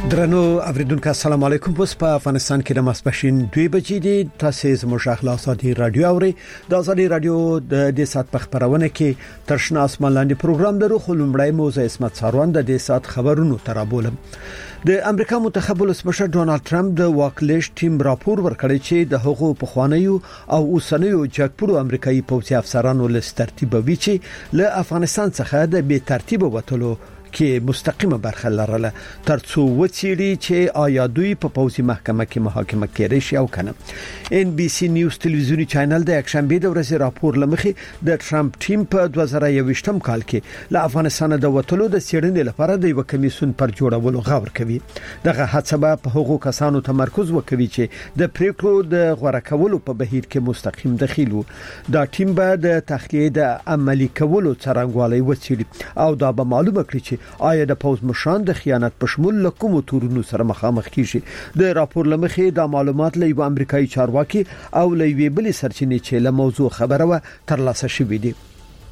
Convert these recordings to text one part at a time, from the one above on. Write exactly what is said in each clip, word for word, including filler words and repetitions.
درنو اوریدونکو السلام علیکم. پس په افغانستان کې د ماسپښین دوه بجې دي. تاسو زموږ اخلاصاتي رادیو اوري. د ازادي رادیو د دې سات په خبرونه کې ترشنا اسمان لاندې پروګرام درو خلومړی موزه اسمت ساروان د دې سات خبرونو ترابولم. د امریکا منتخب ولسمشر ډونالد ټرمپ د واکلیش ټیم راپور ورکړی چې د حقوقو پخوانیو او اوسنیو جګپړو امریکایي پوځي افسرانو لست ترتیبوي چې له افغانستان څخه د بې ترتیب وټلو کې مستقیمه برخه لرله ترڅو وڅېړي چې آیا دوی په پوځي محکمه کې محاکمه کېدای شي او کنه. ان بي سي نیوز ټلویزیونی چینل د یکشنبه د ورځې راپور لمخې د ټرمپ ټیم په دوه زره یوویشتم کال کې له افغانستان د وټلو د څېړنې لپاره د یو کمیسیون پر جوړولو غوړ کوي. دغه هڅه په هغو کسانو تمرکز وکوي چې د پریکړو د غوړه کولو په بهیر کې مستقیم دخیل وو. دا ټیم به د تخلیه د عملی کولو څرنګوالي وڅېړي او دا به معلومه کړي چې آیا د پوز مشان د خیانت په شمول لکوم تورونو سره مخامخ کیږي. د راپور لمخې د معلومات له یو امریکایي چارواکي او له یوې بلې سرچینې چې له موضوع خبره و ترلاسه شوې دي.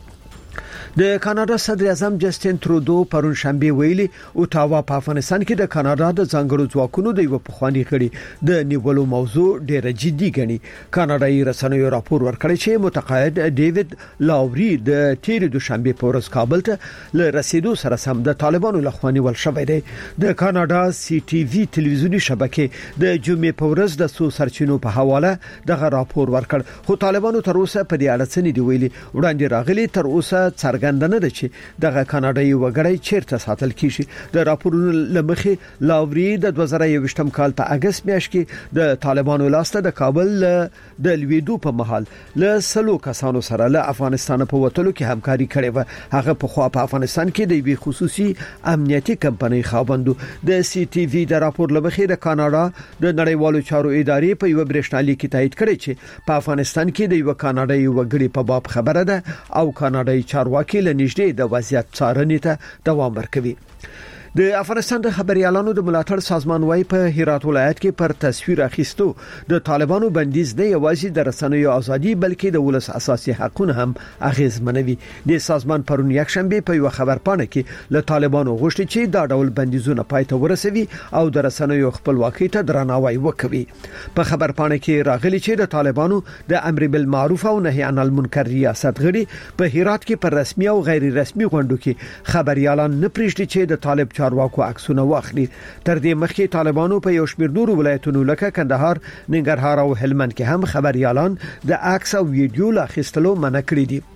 د کاناډا صدر اعظم جسټین ترودو پرون شنبه ویلي اوټاوا په افغانستان کې د کاناډا د ځانګړو ځواکونو د یو پخوانی غړي د نیولو موضوع ډېر جدي ګڼي. کاناډایي رسنیو راپور ورکړی چې متقاعد ډیوډ لاوري د تیر دوشنبه په ورځ کابل ته له رسیدو سره سم د طالبانو لخوا نیول شوی دی. د کاناډا سی ټي وي ټلویزیونی شبکې د جمعې په ورځ د سو سرچینو په حواله دغه راپور ورکړ، خو طالبانو تر اوسه په دې اړه څه نه دی ویلي. وړاندې راغلي تر اوسه څرګند نه ده چې دغه کاناډایي وګړی چیرته ساتل کیږي. د راپورونو لمخې لاوري د دوه زره یوویشتم کال په اگست میاشت کې د طالبانو لاسته د کابل د لویدو په محل له سلو کسانو سره له افغانستان په وټلو کې همکاري کړې و. هغه په خوا په افغانستان کې د وی خصوصي امنیتي کمپنۍ خاوندو. د سی ټي وي د راپور لمخې د کاناډا د نړیوالو چارو ادارې په یو برېښنالیک کې تایید کړی چې په افغانستان کې د یو کاناډایي وګړي په باب خبره ده او کاناډایي چارواکي له نږدې د وضعیت څارنې ته دوام ورکوي. د افغانستان د خبريالانو د ملاتړ سازمان وايي په هرات ولایت کې پر تصویر اخیستو د طالبانو بندیز نه یوازې د رسنیو ازادي بلکې د ولس اساسي حقوقونه هم اغیزمنوي. د سازمان پرون یک شنبه په یو خبرپاڼه کې له طالبانو غوښتي چې دا ډول بندیزونه پای ته ورسوي او د رسنیو خپلواکۍ ته درناوی وکړي. په خبرپاڼه کې راغلي چې د طالبانو د امر بالمعروف او نهي عن المنکر ریاست غړي په هرات کې پر رسمي او غیر رسمي غونډو کې خبريالان نه پریږدي چې د طالب چارواکو عکسونه واخلي. تر دې مخکې طالبانو په یو شمېر نورو ولایتونو لکه کندهار، ننګرهار او هلمند کې هم خبريالان د عکس او ویډیو لا اخیستلو منع کړی دي.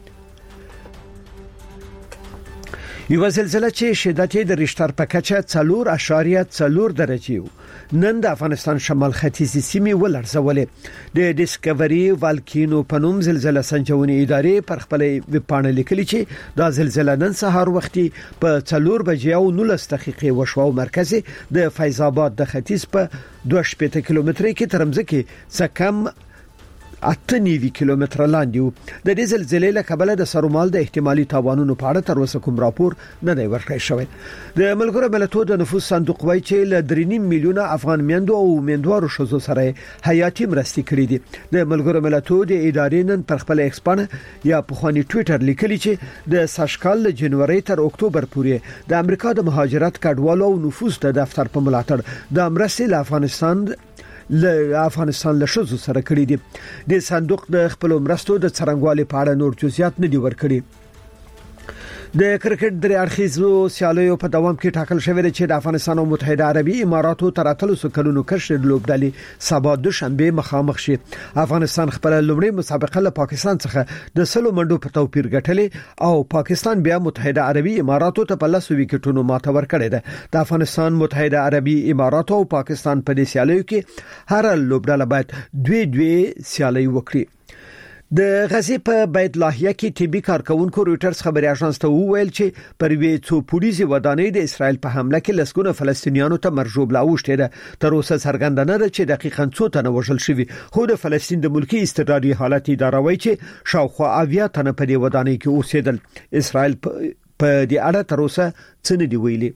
یو زلزلہ چې شدت یې د ریشتر په کچه څلور اعشاریه څلور درجه و نن د افغانستان شمال ختیځي سیمې ولړزولې. د ډیسکوري والکینو په نوم زلزلہ سنجونې ادارې پر خپل ویبپاڼه لیکلي چې دا زلزلہ نن سهار وختي په څلور بجې او نولس دقیقې وشو او مرکز د فیض آباد د ختیځ په دوه شپېته کیلومتره کې ترمځکه څه کم اته نوي کیلومتره لاندې و. د دې زلزلې له کبله د سرومال د احتمالي تاوانونو په اړه تر اوسه کوم راپور نه دی ورکړی شوی. د ملګرو ملتونو د نفوس صندوق وايي چې له درې نیم میلیونه افغان میندو او میندوارو شوزو سره حیاتي مرستې کړې دي. د ملګرو ملتونو د ادارې نن پر خپل ایکسپانه یا په خواني ټوئیټر لیکلي چې د ساشکال له جنوري تر اکتوبر پورې د امریکا د مهاجرت کډوالو او نفوس د دفتر په ملاتړ د مرستې له افغانستان له افغانستان له شوزو سره کړی دي. د صندوق د خپل مرستو د څرنګوالي په اړه نور جزئیات نه دي ورکړي. د کرکټ درې اړخیزو سیالیو په دوام کې ټاکل شوی دی چې د افغانستان او متحده عربي اماراتو تر اتلسو کلونو کشر لوبډلې سبا د شنبه مخامخ شي. افغانستان خپل لومړی مسابقه له پاکستان څخه د سلو منډو په توپیر ګټلې او پاکستان بیا متحده عربي اماراتو ته په لاسو وکټونو ماته ورکړې ده. د افغانستان متحده عربي اماراتو او پاکستان په دې سیالیو کې هر لوبډله باید دوی دوی سیالي وکړي. د غزې په بیت لاهیه کې طبي کارکونکو رويټرز خبري اژانس ته وویل چې پر وی څو پولیسي ودانۍ د اسرائیل په حمله کې لسګونه فلسطینیانو ته مرجوب لا وشته ده. تر اوسه څرګنده نه ده چې دقیقاً څو تنه وژل شوي، خو د فلسطین د ملکی استقراري حالت اداره وايي چې شاوخوا اویا تنه په دې ودانۍ کې اوسېدل. اسرائیل په دې اړه تر اوسه څه نه دی ویلي.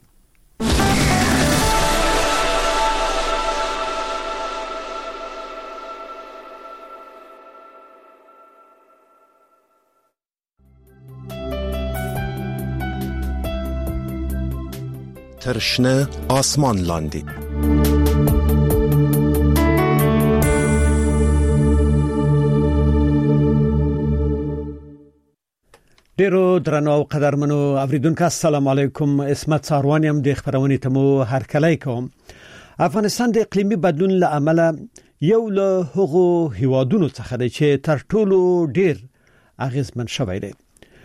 تر شنه آسمان لاندې. ډیرو درنو او قدرمنو اوریدونکو السلام علیکم. اسمت ساروانیم د خبرونې ته مو هرکلی کوم. افغانستان د اقلیمي بدلون له امله یو له هغو هیوادونو څخه دی چې تر ټولو ډیر اغیزمن شوی دی.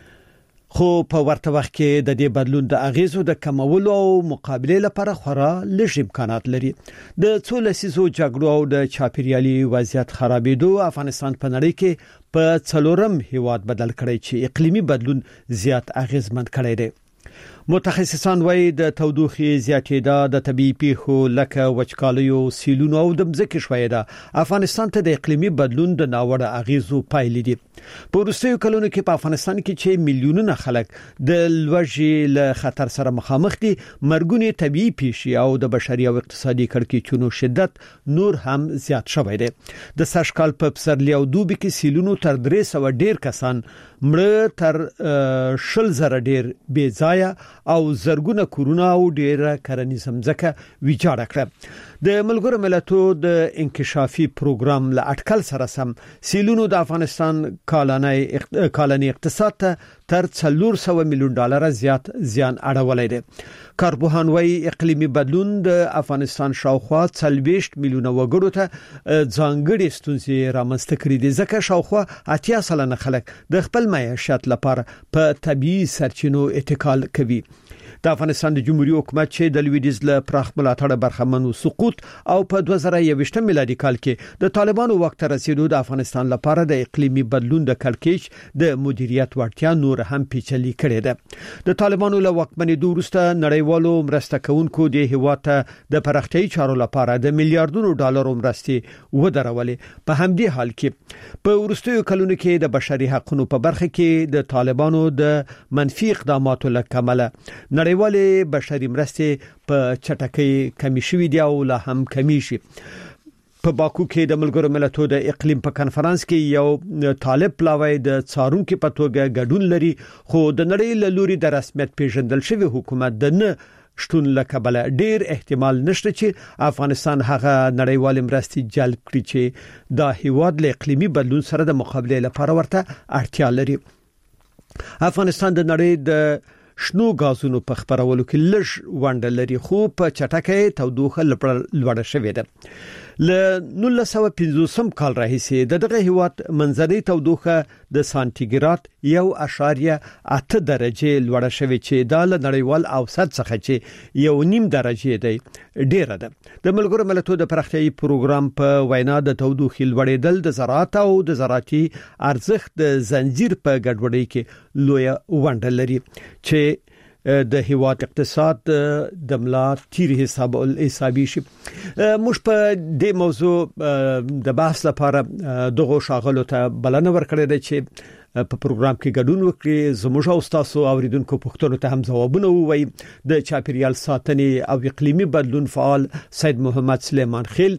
خو په ورته وخت کې د دې بدلون د اغیزو د کمولو او مقابله لپاره خورا لږ امکانات لري. د څو لسیزو جګړو او د چاپیریالي وضعیت خرابېدو افغانستان په نړۍ کې په څلورم هیواد بدل کړی چې اقلیمي بدلون زیات اغیزمن کړی دی. متخصصان وايي د تودوخې زیاتېدا د طبيعي پیښو لکه وچکالیو، سیلونو او د ځمکې ښویېدا افغانستان ته د اقلیمي بدلون د ناوړه اغیزو پایلې دي. په وروستیو کلونو کې په افغانستان کې چې میلیونونه خلک د لوږې له خطر سره مخامخ دي، مرګونه طبيعي پیښې او د بشري او اقتصادي کړکېچونو شدت نور هم زیات شوی دی. د سشکال په پسرلي او دوبي کې سیلونو تر درې سوه ډیر کسان مړه، تر شل زره ډیر بې ځایه او زرګونه کورونه او ډیره کرنیزه ځمکه ویجاړه کړه. د ملګرو ملتونو د انکشافي پروګرام له اټکل سره سم سیلونو د افغانستان کالاني کالاني اقتصاد ته تر څلور سوه میلیون ډالر زیات زیان اړولای دی. کارپوهان وايي اقلیمي بدلون د افغانستان شاوخوا څلوېښت میلیونه وګړو ته ځانګړي ستونزې رامنځته کړې دي، ځکه شاوخوا اتیا سلنه خلک د خپل معیشت لپاره په طبيعي سرچینو اتکال کوي. د افغانستان د جمهوریت حکومت چې د لویدیز له پراخ ملاتړ برخمن سقوط او په دوه زره یوویشت میلادي کال کې د طالبانو وخت رسیدو د افغانستان لپاره د اقلیمي بدلون د کړکېچ د مدیریت وړتیا نور هم پیچلې کړې ده. د طالبانو له واکمنېدو وروسته نړیوالو مرسته کوونکو د هیواد ته د پراختیايي چارو لپاره د میلیارډونو ډالرو مرستې ودرولې. په همدې حال کې په وروستیو کلونو کې د بشري حقوقو په برخه کې د طالبانو د منفي اقداماتو له کمله نړیوالې بشري مرستې په چټکۍ کمی شوې دي او لا هم کمی شي. په باکو کې د ملګرو ملتونو د اقلیم په کانفرنس کې یو طالب پلاوی د څارونکو په توګه ګډون لري، خو د نړۍ له لوري د رسمیت پیژندل شوی حکومت د نه شتون لکبل ډیر احتمال نشته چې افغانستان هغه نړیوال مرستې جلب کړي چې د هیواد له اقلیمي بدلون سره د مقابله لپاره ورته اړتیا لري. افغانستان د نړۍ د شنو غازونو په خبرولو کې لږ ونډه لري، خو په چټکۍ تودوخه لوړه شوې ده. له نولس سوه پنځوسم کال راهیسې د دغه هیواد منځنۍ تودوخه د سانتیګراد یو اعشاریه اته درجه لوړه شوې چې د نړیوال اوسط څخه چې یو نیم درجه دی ډیره ده. د ملګرو ملتونو د پراختیايي پروګرام په وینا د تودوخې لوړېدل د زراعت او د زراعتي ارزښت د زنجیر په ګډوډۍ کې لوی ونډه لري چې د هیواد اقتصاد د ملا تیر حساب الحسابي شي. موږ په دې موضوع د بحث لپاره دغه شاغلو ته بلنه ورکړې ده چې په پروګرام کې ګډون وکړي. زموږ او تاسو اوریدونکو پوښتنو ته هم ځوابونه ووایي. د چاپیریال ساتنې او اقلیمي بدلون فعال سید محمد سلیمان خیل،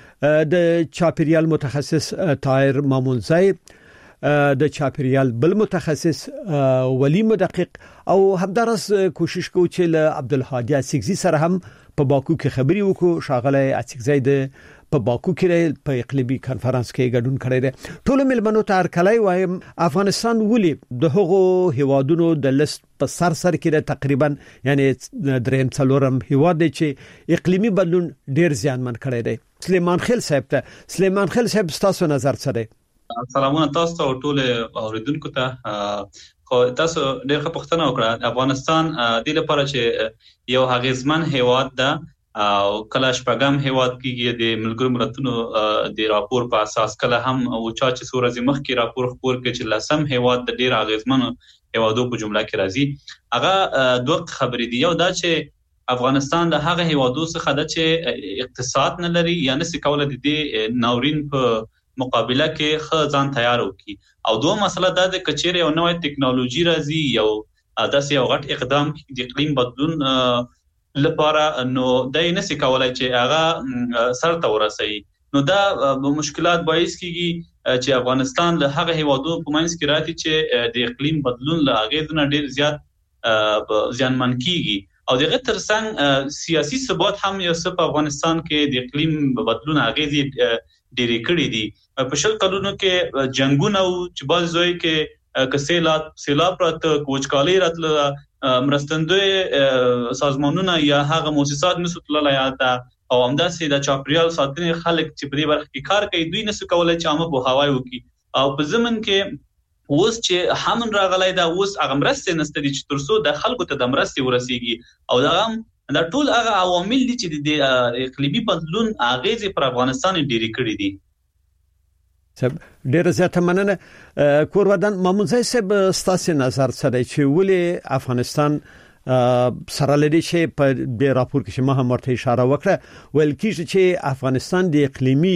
د چاپیریال متخصص طاهر مامونزی، د چاپیریال بل متخصص ولی مدقق او همدارس کوشش کوو چې له عبدالهادي اسیکزي سره هم په باکو کې خبري وکړو. شاغله اسیکزي د په باکو کې په اقلیمي کانفرنس کې ګډون کړی دی. ټول ملمنو ته هرکلی وایم. افغانستان ولې د هغو هیوادونو د لیست په سر سر کې تقریبا یعنی دریم څلورم هیواد دی چې اقلیمي بدلون ډیر زیانمن کړی دی؟ سلیمان خیل صاحب ته. سلیمان خیل صاحب تاسو نظر څه دی؟ سلامونه تاسو ته او ټول اوریدونکو ته. خو تاسو ډېر ښه پوښتنه وکړه. افغانستان د لپاره چې یو اغیزمن هیواد ده او کله شپږم هیواد کېږي د ملګرو ملتونو د راپور په اساس، کله هم او چا چې سورځي مخکې راپور خپور کې چې لسم هیواد د ډېر اغیزمن هیوادو په جمله کې راځي. هغه دوه خبرې دي. یو دا چې افغانستان د هغه هیوادو څخه ده چې اقتصاد نه لري یا نشي کولای د دې ناورین په مقابله کې ښه ځان تیار وکړي. او دوه مسله دا د کچېره یو نوې ټیکنالوژي راځي، یو داسې یو غټ اقدام د اقلیم بدلون لپاره، نو دای نشي کولای چې هغه سر ته ورسوي. نو دا مشکلات باعث کیږي چې افغانستان له هغه هیوادو په منځ کې راځي چې د اقلیم بدلون له اغیزو نه ډیر زیات ځانمن کیږي. او دغه ترڅنګ سیاسي ثبات هم یو څه په افغانستان کې د اقلیم بدلون اغیزې ډېرې کړې دي. په شل کلونو کې جنگونه او چې باز زوی کې کسيلات سیلاب راته کوچکالي راتله مرستندوی سازمانونه یا هغه مؤسسات نسو تللی یاده او همداسې د چاپریال ساتنې خلک چې په دې برخه کې کار کوي دوی نسو کولای چې عامه پوهاوی وکړي. او په ضمن کې اوس چې همن راغلی دا اوس هغه مرستې نشته دي چې ترڅو د خلکو ته د مرستې ورسیږي او دا هم دا ټول هغه عوامل دي چې د اقلیمي بدلون اغیزې پر افغانستان ډېرې کړې دي. سب ډېر زیاته مننه کوروردان مامونځي سب ستاسو نظر سره چې ولې افغانستان سره لري چې په دې راپور کې ما هم ورته اشاره وکړه ول کیږي چې افغانستان د اقلیمي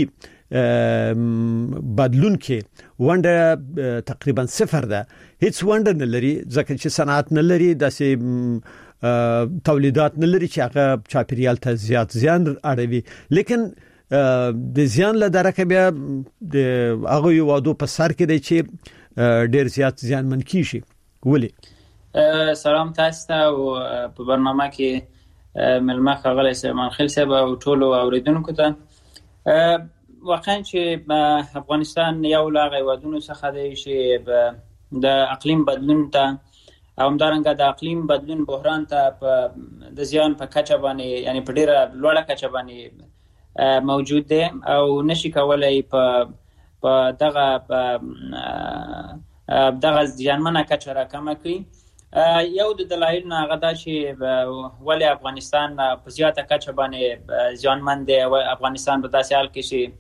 بدلون کې ونده تقریبا صفر ده هیڅ ونده نه لري ځکه چې صنعت نه لري داسې تولیدات نه لري چې هغه چاپیریال ته زیات زیان اړوي لیکن د زیان له درکه بیا د هغه یو وادو په سر کې دی چې ډیر زیات زیان من کیږي. ولی سلام تاسو ته او په برنامه کې ملما خغل سلمان خیل صاحب او ټول اوریدونکو ته واقعا چې افغانستان یو لا غوادونو څخه دی چې د اقلیم بدلون ته او همدارنګه د اقلیم بدلون بحران ته په د زیان په کچه باندې یعنی په ډیره لوړه کچه باندې موجود دی او نشي کولای په په دغه دغه ځانمنه کچه راکمه کړي. یو د دلایل نه هغه دا چې ولې افغانستان په زیاته کچه باندې ځانمن دی. افغانستان په داسې حال کې چې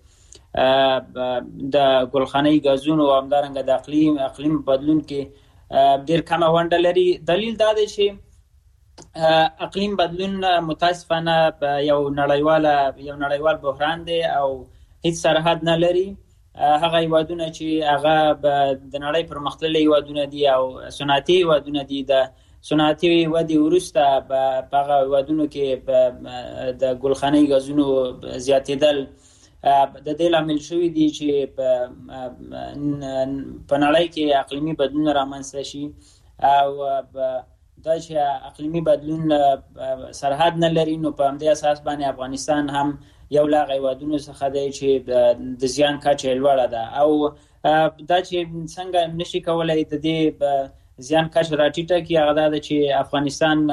د ګلخانه‌ای غازونو او همدارنګه د اقلیم اقلیم بدلون کې ډیر کم ونډه لري. دلیل دا دی چې اقلیم بدلون متاسفانه یو نړیوال یو نړیوال بحران دی او هیڅ سرحد نه لري. هغه هیوادونه چې هغه د نړۍ پرمختللي هیوادونه دي او صنعتي هیوادونه دي د صنعتي ودی ورسته په هغه هیوادونو کې د ګلخانه‌ای غازونو زیاتېدل د دې لامل شوی دی چې په نړۍ کې اقلیمي بدلون رامنځته شي او دا چې اقلیمي بدلون سرحد نه لري نو په همدې اساس باندې افغانستان هم یو لا غوادونو څخه دی چې د زیان کچه لوړه ده او دا چې څنګه نشي کولای د دې زیان کچه راټیټه کی هغه دا چې افغانستان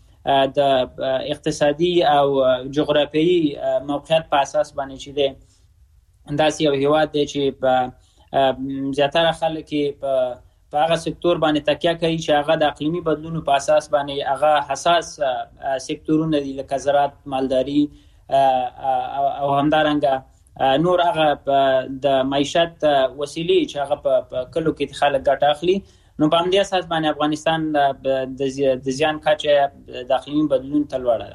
د اقتصادي او جغرافیایي موقعیت په اساس باندې چې دی انداز یو هیواد دی چې په زیاتره خلک په په هغه سکتور باندې تکیه کوي چې هغه د اقلیمي بدلونو په اساس باندې هغه حساس سکتورونه دي لکه زراعت، مالداري او همدارنګه نور هغه د معیشت وسیلې چې هغه په کلو کې خلک ګټه اخلي. نو په همدې اساس باندې افغانستان د زیان کچه د اقلیمي بدلون ته لوړه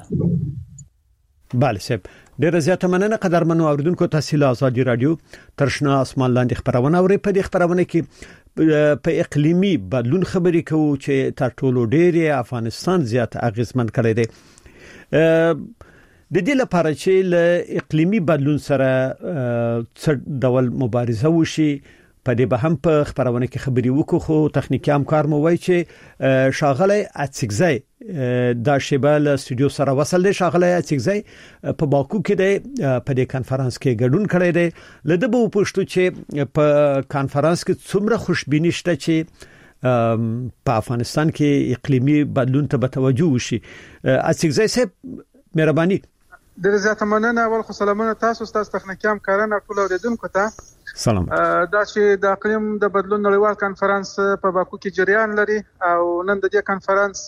ده. بله صاحب ډیره زیاته مننه قدرمنو اوریدونکو. تحصیل آزادي رادیو ترشنا اسمان لاندې خبرونه اوري. په دې خبرونه کې په اقلیمي بدلون خبرې کوو چې تر ټولو ډیره افغانستان زیات اغیزمن کړی دی. د دې لپاره چې له اقلیمي بدلون سره څه ډول مبارزه وشي په دې به هم په خبرونه کې خبري وکړو خو تخنیکی همکار مو وایي چې شاغله اتسګزای دا شیبال استودیو سره وصل دی. شاغله اتسګزای په باکو کې دی په دې کانفرنس کې ګډون کړی دی. لده به پوښتو چې په کانفرنس کې څومره خوشبینی شته چې په افغانستان کې اقلیمي بدلون ته به توجه وشي. اتسګزای صاحب مهرباني. ډیر زیاته مننه. اول خو سلامونه تاسو تاسو تخنیکی همکارانو ټول اوریدونکو ته. سلام. دا چې د اقلیم د بدلون نړیوال کانفرنس په باکو کې جریان لري او نن د دې کانفرنس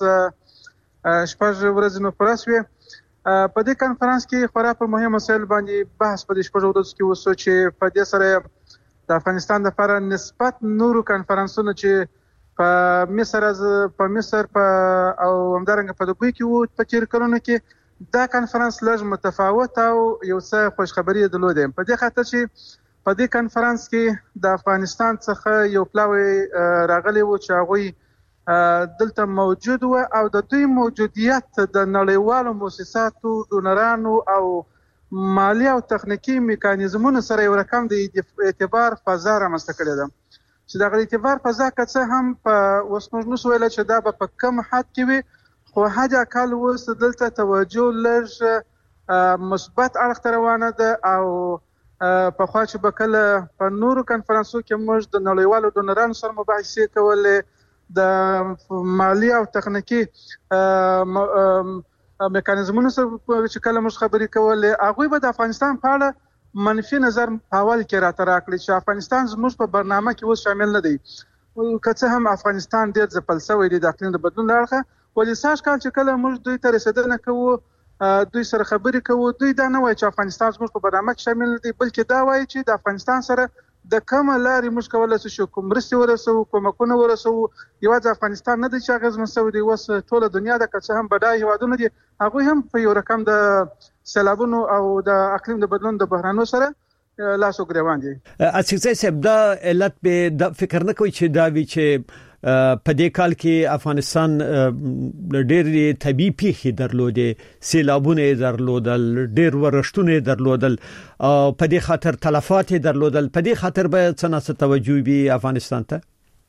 شپږ ورځې نو پرسوي. په دې کانفرنس کې خورا په مهمه مسایل باندې بحث په دې شپږ ورځو کې وسو چې په دې سره د افغانستان لپاره نسبت نورو کانفرنسونو چې په مصر از په مصر په او همدارنګه په دوی کې وو په تیر کلونو کې دا کانفرنس لږ متفاوت او یو څه خوشخبری درلوده. په دې خاطر چې په دې کانفرنس کې د افغانستان څخه یو پلاوی راغلی و چې هغه دلته موجود و او د دوی موجودیت د نړیوالو مؤسساتو، ډونرانو او مالی او تخنیکی میکانیزمونو سره یو رقم د اعتبار فضا رامنځته کړې ده چې د اعتبار فضا که څه هم په اوس موږ نشو ویلی چې دا به په کم حد کې وي خو حاجه کال وس دلته توجه لږ مثبت اړخ ته روانه ده او په خوا چې بکله په نورو کنفرانسو کې موږ د نړیوالو ډونرانو سره مباحثې کولې د مالی او تخنیکی میکانیزمونو سره چې کله موږ خبرې کولې هغوی به د افغانستان په اړه منفي نظر په اول کې راته راکړي چې افغانستان زموږ په برنامه کې اوس شامل نه دی که څه هم افغانستان ډېر ځپل شوی دی د اقلیم د بدلون له اړخه ولې سږ کال چې کله موږ دوی ته رسېدنه کوو دوی سره خبرې کوو دوی دا نه وایي چې افغانستان زموږ په برنامه کې شامل دی بلکې دا وایي چې د افغانستان سره د کومه لارې موږ کولی شو کوم مرستې ورسوو کومکونه ورسوو یوازې افغانستان نه دی چې اغېزمن شوی دی اوس ټوله دنیا ده که څه هم بډایه هېوادونه دي هغوی هم په یو رقم د سیلابونو او د اقلیم د بدلون د بحرانو سره لاسو ګریوان دي. اسیغزی صاحب دا علت به د فکر نه کوي چې دا وی چې په دې کال کې افغانستان ډېر طبيعي پیښې درلودې سیلابونه درلودل ډېر ورښتونه درلودل او په دې خاطر تلفات درلودل په دې خاطر به څنګه توجه وي افغانستان ته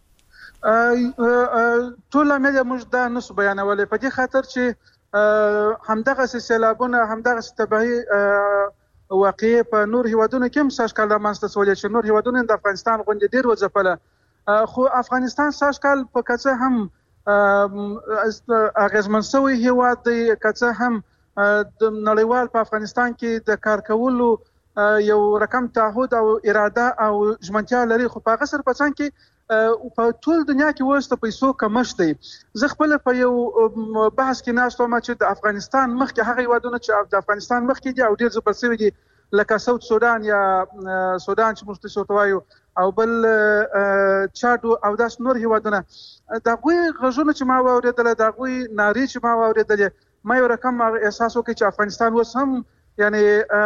ټول مې موږ دا نسو بیانولې په دې خاطر چې همدغه سیلابونه همدغه تبعي واقعي په نور هیوادونو کې هم سږ کال رامنځته شولې چې نور هیوادونه د افغانستان غونډې ډېر وځپله خو افغانستان سږ کال په کڅه هم اغیزمن شوی هیواد دی کڅه هم د نړیوال په افغانستان کې د کار کولو یو رقم تعهد او اراده او ژمنتیا لري خو په غسر پڅان کې په ټول دنیا کې وسته پیسو کمښت دی زه خپل په یو بحث کې ناستم چې د افغانستان مخکې هغه هیوادونه چې د افغانستان مخکې دي او ډیر زبر شوی دي لکه ساوث سودان یا سودان چې موږ ته وایو او بل چاد او داس نور هیوادونه دا غوي غږونه چې ما واوریدل دا غوي ناری چې ما واوریدل ما یو رقم احساس وکړ چې افغانستان وس هم یعنی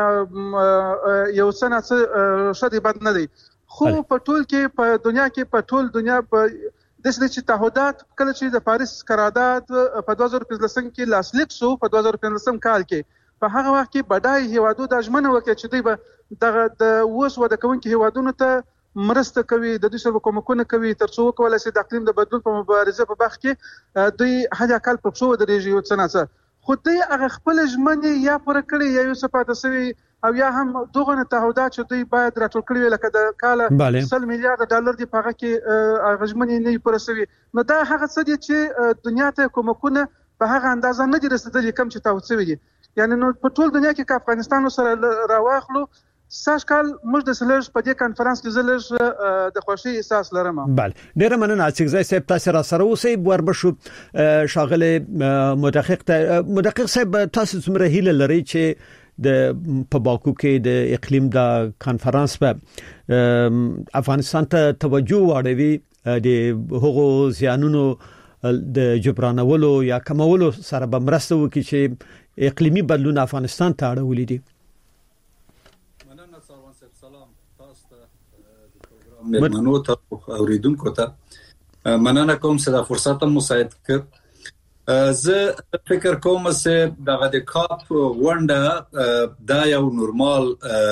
یو سنه څه شدي بد نه دی خو په ټول کې په دنیا کې په ټول دنیا په د چې تعهدات کله چې د پاریس قرارداد په دوه زره پنځلسم کې لاسلیک شو په دوه زره پنځلسم کال کې په هغه وخت کې بډای هیوادو د ژمنه وکړه چې دوی به دغه د اوس وده کوونکي هیوادونو ته مرسته کوي د دوی سره کومکونه کوي ترڅو وکولای شي د اقلیم د بدلون په مبارزه په بخ کې دوی هغه کال په څو درېږي یو څه نه خو دوی هغه خپل ژمنه یا پوره کړی یا یو څه پاتې شوی او یا هم دغه تعهدات چې دوی باید راټول کړي لکه د کاله سل میلیارډ ډالر دی په هغه کې هغه ژمنه نه پوره شوی نو دا هغه څه دي چې دنیا ته کومکونه په هغه اندازه نه دي رسیدلي کم چې تاسو ویلي یعنی نو په ټول دنیا کې افغانستان سره راواخلو سږ کال موږ د سلج په دې کانفرنس کې زلج د خوشي احساس لرم. بله ډیره مننه اسیغزی صاحب تاسو را سره اوسئ وربشو شاغله مدقق مدقق صاحب تاسو څومره هیله لري چې د په باکو کې د اقلیم د کانفرنس په افغانستان ته توجه واړوي د هغو زیانونو د جبرانولو یا کمولو سره به مرسته وکړي چې اقلیمی بدلون افغانستان ته اړولې دي. مننه سروان صاحب سلام تاسو ته د پروګرام مېلمنو ته اوریدونکو ته مننه کوم چې دا فرصت مو مساعد کړ. زه فکر کوم چې دغه د کاپ ونډه دا یو نورمال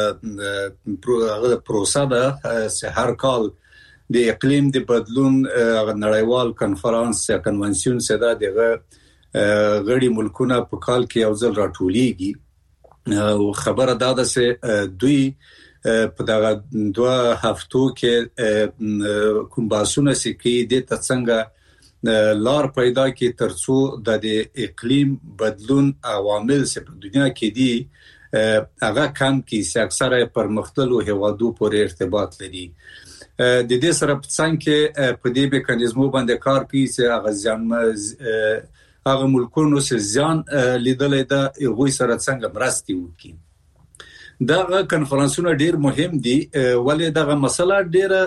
پروسه ده چې هر کال د اقلیم د بدلون نړیوال کنفرانس یا کنونسیون چې دا دغه غړي ملکونه په کال کې یو ځل راټولېږي او خبره دا ده چې دوی په دغه دوه هفتو کې کوم باسونه سکی د څنګه لار پیدا کی ترڅو د اقلیم بدلون عوامل چې په دنیا کې دي هغه کم کی چې اکثره پرمختللو هیوادو پورې ارتباط لري د دې سره په څنګه کې په دې میکانیزمو باندې کار کوي چې هغه ځان هغه ملکونو چې ځان لیدلې ده هغه سره څنګه مرستي وکړي دا کنفرانسونه ډیر مهم دي ولې دا مسله ډیره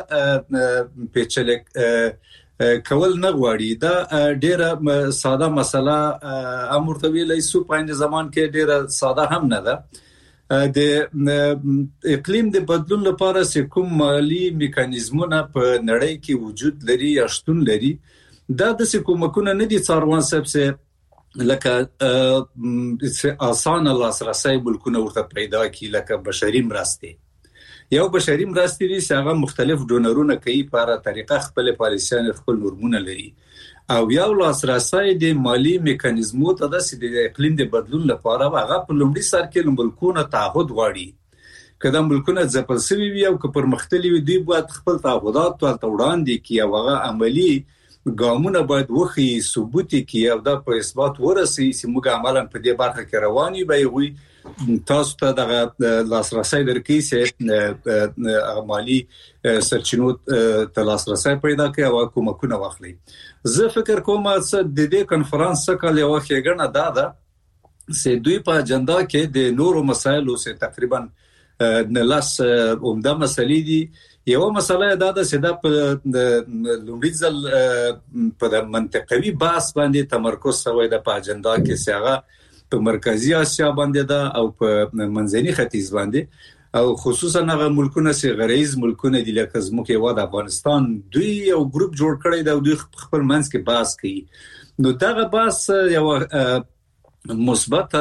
پیچلې کول نه غواړي دا ډیره ساده مسله امر طویل ایسو په زمان کې ډیره ساده هم نه ده د اقلیم د بدلون لپاره چې کوم مالی میکانیزمونه په نړۍ کې وجود لري یا شتون لري دا د کومکونه نه دي څاروان صاحب سه لکه آسان لاسرسي ملکونه ورته پیدا کی لکه بشري مرستې یو بشري مرستې دي چې هغه مختلف ډونرونه کوي په اړه طریقه خپل پالیسیان خپل نورمونه لري او یو لاسرسي د مالی میکانیزمو ته د اقلیم د بدلون لپاره هغه په لومړي سر کې ملکونه تعهد غواړي کله ملکونه ځپل شوی وي او که پرمختللي وي دوی باید خپل تعهدات ته وړاندې کړي او هغه عملی ګامونه باید وخی ثبوت کی او دا په اثبات ورسي چې موږ عملاً په دې برخه کې رواني به وي تاسو ته د لاسرسي درکې چې مالی سرچینو ته لاسرسي پیدا کړي او کومکونه واخلي. زه فکر کوم چې د دې کنفرانس څخه یو ښېګڼه دا ده چې دوی په اجنډا کې د نورو مسایلو سره تقریبا نه لاس عمده مسلې دي. یو مسله دا ده چې دا په لومړي ځل په منطقوي بحث باندې تمرکز شوی د په اجنډا کې چې هغه په مرکزی اسیا باندې ده او په منځني ختیځ باندې او خصوصا هغه ملکونه چې غریز ملکونه دي لکه زموږ هیواد افغانستان دوی یو ګروپ جوړ کړی دی او دوی خپل منځ کې بحث کوي. نو دغه بحث یو مثبت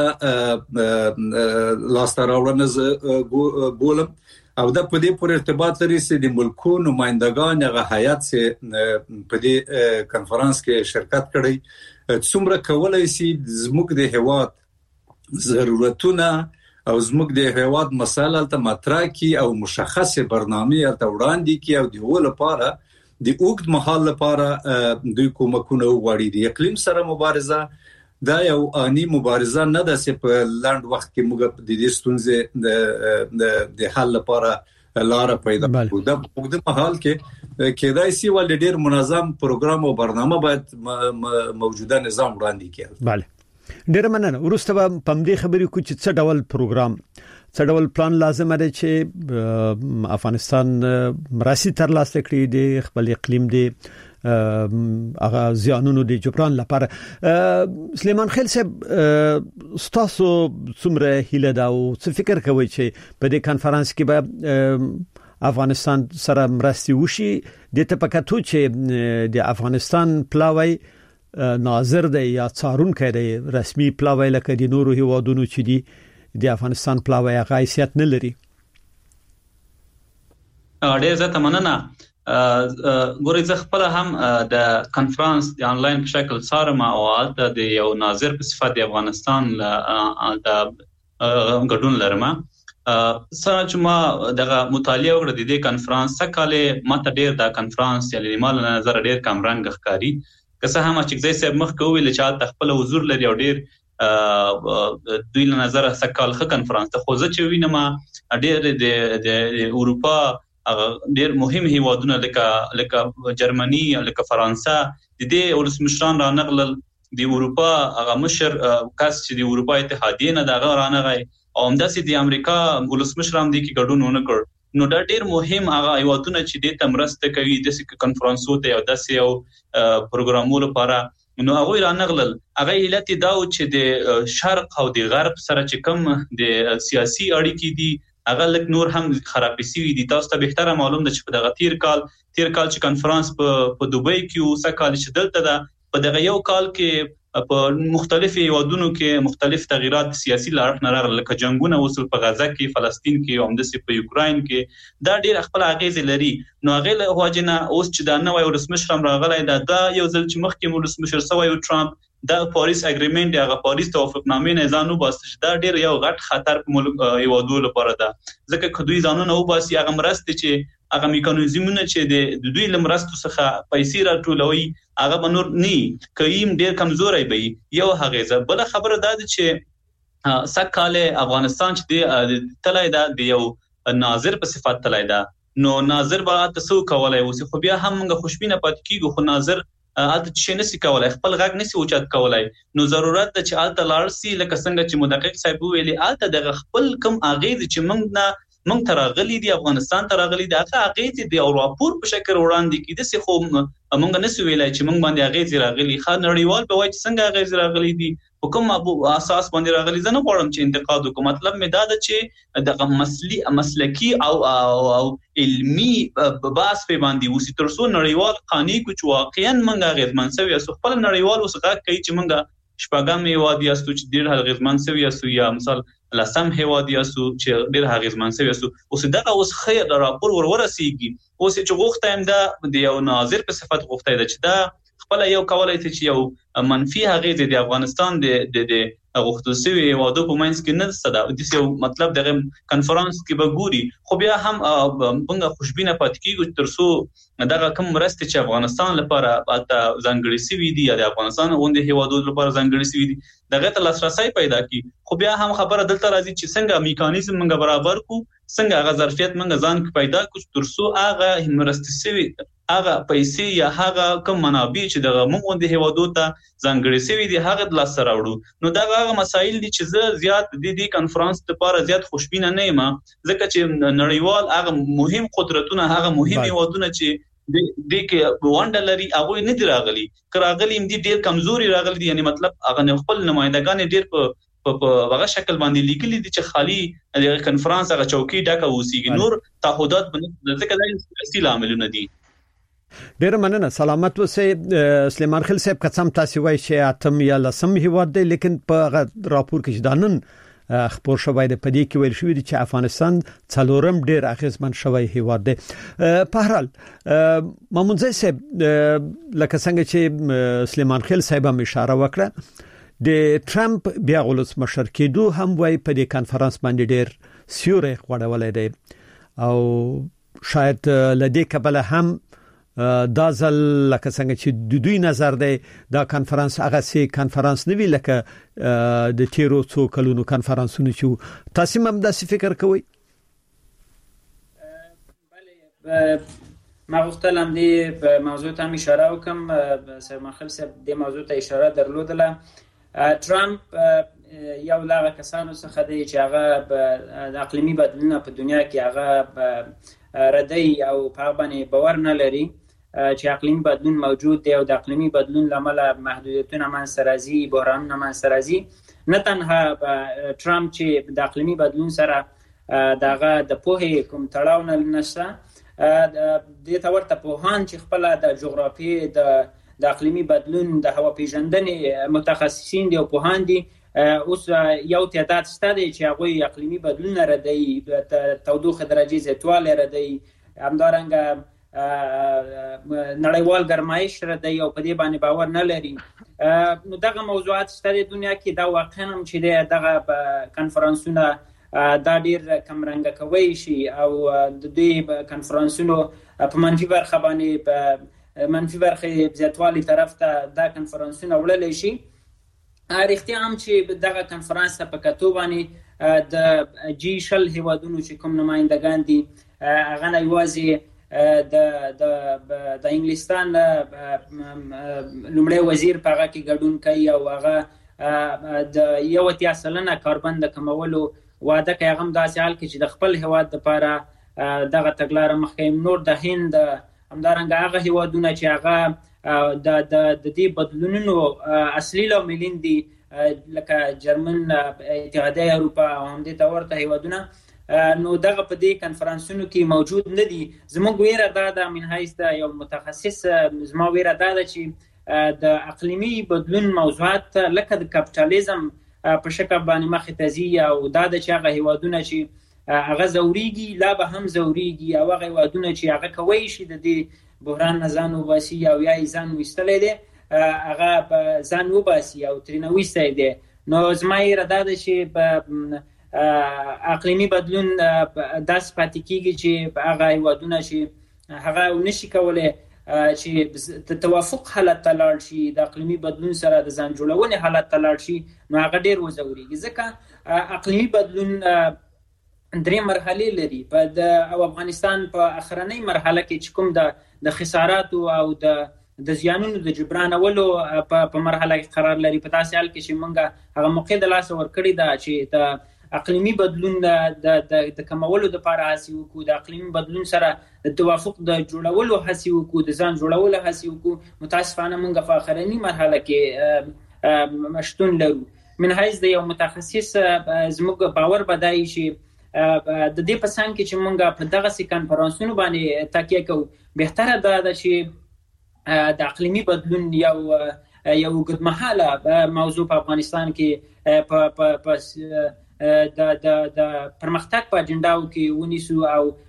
لاسته راوړنه بولم او دا په دې پورې ارتباط لري چې د ملکونو نمائندگان هغه هیئت چې په دې کنفرانس کې شرکت کړي څومره کولای شي زموږ د هیواد ضرورتونه او زموږ د هیواد مسایل ته مطرح کی او مشخصه برنامه ته وړاندې کی او د ول لپاره د اوږد مهال لپاره د کومکونو وغوړي د اقلیم سره مبارزه دا یو اني مبارزه نه ده چې په لاند وخت کې موږ د دې ستونزې د د حل لپاره لار پیدا کړو. دا په اوږد مهال کې کېدای شي ول ډېر منظم پروګرام او برنامه باید موجوده نظام وړاندې کړي. bale ډېر مننه. ورسته په پمدې خبرې کو چې څه ډول پروګرام څه ډول پلان لازم دی چې افغانستان مراسي تر لاسه کړی دی خپل اقلیم دی اغه زیانونو د جبران لپاره. سلیمان خیل صاحب ستاسو څومره هیله دا او څه فکر کوي چې په دې کانفرنس کې به افغانستان سره مرستي وشي د تپکاتو چې د افغانستان پلاوی ناظر دی یا څارون کړي رسمي پلاوی لکه د نورو هیوادونو چې دی د افغانستان پلاوی غایسیت نه لري. اړه زه تمننه ګورې زه خپل هم د کانفرنس د انلاین په شکل سارم او د یو ناظر په صفت د افغانستان د غډون لرم. سره چې ما دغه مطالعه وکړه د دې کانفرنس څخه ماته ډیر د کانفرنس یعنی مال نظر ډیر کم رنګ ښکاری که څه هم چې ځای صاحب مخ کوي چې خپل حضور لري او ډیر دوی له نظر سکال خ کانفرنس ته خو ځکه چې وینم ډیر د اروپا ډیر مهم هیوادونه لکه لکه جرمني لکه فرانسه د دې ولسمشران را نقل د اروپا هغه مشر کس چې د اروپا اتحادیه نه دغه را نغی او همداسې د امریکا ولسمشران دي کې ګډون ونه کړ. نو دا ډیر مهم هغه هیوادونه چې د تمرسته کوي د کانفرنسو ته او داسې یو پروګرامونو لپاره نو هغه را نغل هغه علت دا و چې د شرق او د غرب سره چې کوم د سیاسي اړیکې دي هغه لک نور هم خراب شي دي. تاسو ته به تر معلوم ده چې په دغه تیر کال تیر کال چې کانفرنس په په دوبۍ کې او سکهال چې دلته ده په دغه یو کال کې په مختلفو هیوادونو کې مختلف تغیرات سیاسي لارښ نه راغلل لکه جنگونه وصل په غزه کې فلسطین کې او همداسې په یوکراین کې دا ډیر خپل اغیز لري. نو هغه له هواجنه اوس چې دا نوې ولسمشر راغلی دا دا یو ځل چې مخکې ولسمشر سوی او ټرامپ دا پاریس اګریمنت هغه پاریس توافقنامه نه ځانو باسي دا ډیر یو غټ خطر په ملک هیوادو لپاره ده ځکه کدوې ځانو نه وباسي هغه مرسته چې هغه میکانیزمونه چې د دوی لمرستو څخه پیسې راټولوي هغه بنور نه کایم ډیر کمزوري وي. یو هغه بل خبره ده چې سکهاله افغانستان چې د تلای ده د یو ناظر په صفت تلای ده نو ناظر به تاسو کولای اوسې خو بیا هم موږ خوشبینه پات کیږو خو ناظر الته چې نسی کولای خپل غږ نسی اوچت کولای. نو ضرورت ده چې الته لاړ سي لکه څنګه چې مدقق صاحب ویلي الته د خپل کم اغیز چې موږ نه موږ ترغلي دي افغانستان ترغلي دي هغه اغیز دي او راپور په شکل وړاندې کیده سي خو موږ نسی ویلای چې موږ باندې اغیز راغلي خان نړیوال به وایي څنګه اغیز راغلي دي په کوم اساس باندې راغلي زنه غواړم چې انتقاد وکم. مطلب مې دا ده چې د مسلي مسلکی او او علمي باس په باندې وسی ترسو نړیوال قانوني کو چې واقعا موږ اغیز منسوي اسو خپل نړیوال وسغه کوي چې موږ شپږم هیواد یاستو چې ډیر اغیز منسوي اسو یا مثال لسم هیواد یاستو چې ډیر اغیز منسوي اسو اوس دغه اوس خیر د راپور ورورسیږي اوس چې غوښتایم دا د یو ناظر په صفت غوښتای دا چې دا خپل یو کولای چې یو منفي هغه د افغانستان د د غوښتل شوی واده په منځ کې نه ستدا د یو مطلب دغه کانفرنس کې به ګوري خو بیا هم موږ خوشبینه پات کیږو ترڅو دغه کوم مرسته چې افغانستان لپاره ځانګړي شوی دی د افغانستان غونډه هیوادو لپاره ځانګړي شوی دی دغه ته لاسرسي پیدا کی خو بیا هم خبره دلته راځي چې څنګه میکانیزم موږ برابر کو څنګه هغه ظرفیت موږ ځان کې پیدا کو ترڅو هغه مرسته شوی هغه پیسې یا هغه کوم منابع چې دغه موږ د هیوادو ته ځانګړي شوی دي هغه د لاسه راوړو نو دا هغه مسایل دي چې زه زیات د دې کانفرنس لپاره زیات خوشبینه نه یم ځکه چې نړیوال هغه مهم قدرتونه هغه مهم هیوادونه چې د دې کې وانډ لري هغه نه دی راغلي کراغلي دي ډیر کمزوري راغلي دي یعنی مطلب هغه خپل نمائندگان ډیر په په هغه شکل باندې لیکلي دي چې خالی د کانفرنس هغه چوکي ډاکه وسیږي نور تعهدات باندې ځکه دا سیاسي عاملونه دي ډیر مننه سلامت اوسې سلیمان خیل صاحب قسم تاسو وایي چې اتم یا لسم هیواد دی لیکن په راپور کې دانن خبر شوی د پدې کې ویل شوی دی چې افغانستان څلورم ډیر اخیزمن شوی هیواد دی په هر حال مامونځي صاحب لکه څنګه چې سلیمان خیل صاحب هم اشاره وکړه د ټرمپ بیا غولس مشر کېدو هم وایي په دې کانفرنس باندې ډیر سیوري غوړولې دی او شاید لدې کبله هم دا ځل لکه څنګه چې د دوی نظر دی دا کانفرنس هغه سي کانفرنس نه وی لکه د تیرو څو کلونو کانفرنسونو چې تاسو هم داسې فکر کوئ بله ما غوښتل هم دې په موضوع ته اشاره وکم سلیمان خیل صاحب دې موضوع ته اشاره درلودله ټرمپ یو لاغه کسانو څخه دی چې هغه د اقلیمي بدلونونو په دنیا کې هغه ردی او په باندې باور نه لري چې اقلیمي بدلون موجود دی او د اقلیمي بدلون لامل محدودیتونه منځته راځي بحرانونه منځته راځي نه تنها ټرمپ چې د اقلیمي بدلون سره دغه د پوهې کوم تړاو نه نشته د تورته پوهان چې خپل د جغرافیې د د اقلیمي بدلون د هوا پیژندنې متخصصین دي او پوهان دي اوس یو تعداد ستاسو چې هغه اقلیمي بدلون ردی تودوخه درجه زیاتوالی ردی همدارنګه نړیوال ګرمایش ردی او په دې باندې باور نه لري نو دغه موضوعات ستاسو دنیا کې دا واقعا هم چې دغه کانفرنسونه دا ډیر کم رنګ کوي شي او د دې کانفرنسونو په منفي برخه باندې منفي برخه زیاتوالی طرف ته دا کانفرنسونه وړل شي اړتیا هم چې دغه کانفرنس په کتو باندې د جی شل هیوادونو چې کوم نمائندگان دي هغه نه یوازې د د د انګلستان لومړی وزیر په هغه کې ګډون کوي او هغه د یو اتیا سلنه کاربن د کمولو وعده کوي هغه داسې حال کې چې د خپل هیواد لپاره دغه تګلارې مخکې نور د هند همدارنګه هغه هیوادونه چې هغه د د د دې بدلونونو اصلي لاملین دي لکه جرمن اتحادیه اروپا او هم د تورته هیوادونه نو دغه په دې کانفرنسونو کې موجود نه دي زموږ ویره دا د من حیث د یو متخصص زما ویره دا ده چې د اقلیمي بدلون موضوعات لکه د کپټالیزم په شکل باندې مخ ته ځي او دا د چې هغه هیوادونه چې هغه زوريږي لا به هم زوريږي او هغه هیوادونه چې هغه کوي شي د دې بحران نزان وباسي او یا ځان وستلې دي هغه ځان وباسي او ترنه وستای دي نو زما ویره دا ده چې په اقلیمی بدلون داس پاتې کیږي چې هغه هیوادونه چې هغه نشي کولای چې د توافق حالت ته لاړ شي د اقلیمی بدلون سره د ځان جوړونې حالت ته لاړ شي نو هغه ډیر وزوريږي ځکه اقلیمی بدلون درې مرحلې لري په د او افغانستان په اخرنۍ مرحله کې چې کوم د د خسارات او د د زیانونو د جبران اولو په مرحله کې قرار لري په تاسو حال کې چې مونږه هغه موقع د لاس ور کړی دا چې د اقلیمی بدلون د د د کمولو لپاره هڅې وکړو د اقلیمی بدلون سره د توافق د جوړولو هڅې وکړو د ځان جوړولو هڅې وکړو متاسفانه موږ په اخرنۍ مرحله کې مشتون لرو من حیث د یو متخصص زموږ باور بدای شي د دې په څنګه کې چې موږ په دغه سي کانفرنسونو باندې تاکید کوو بهتره ده چې د اقلیمی بدلون یو یو ګډمحاله موضوع په افغانستان کې په په د د د پرمختګ په اجنډاو کې ونیسو او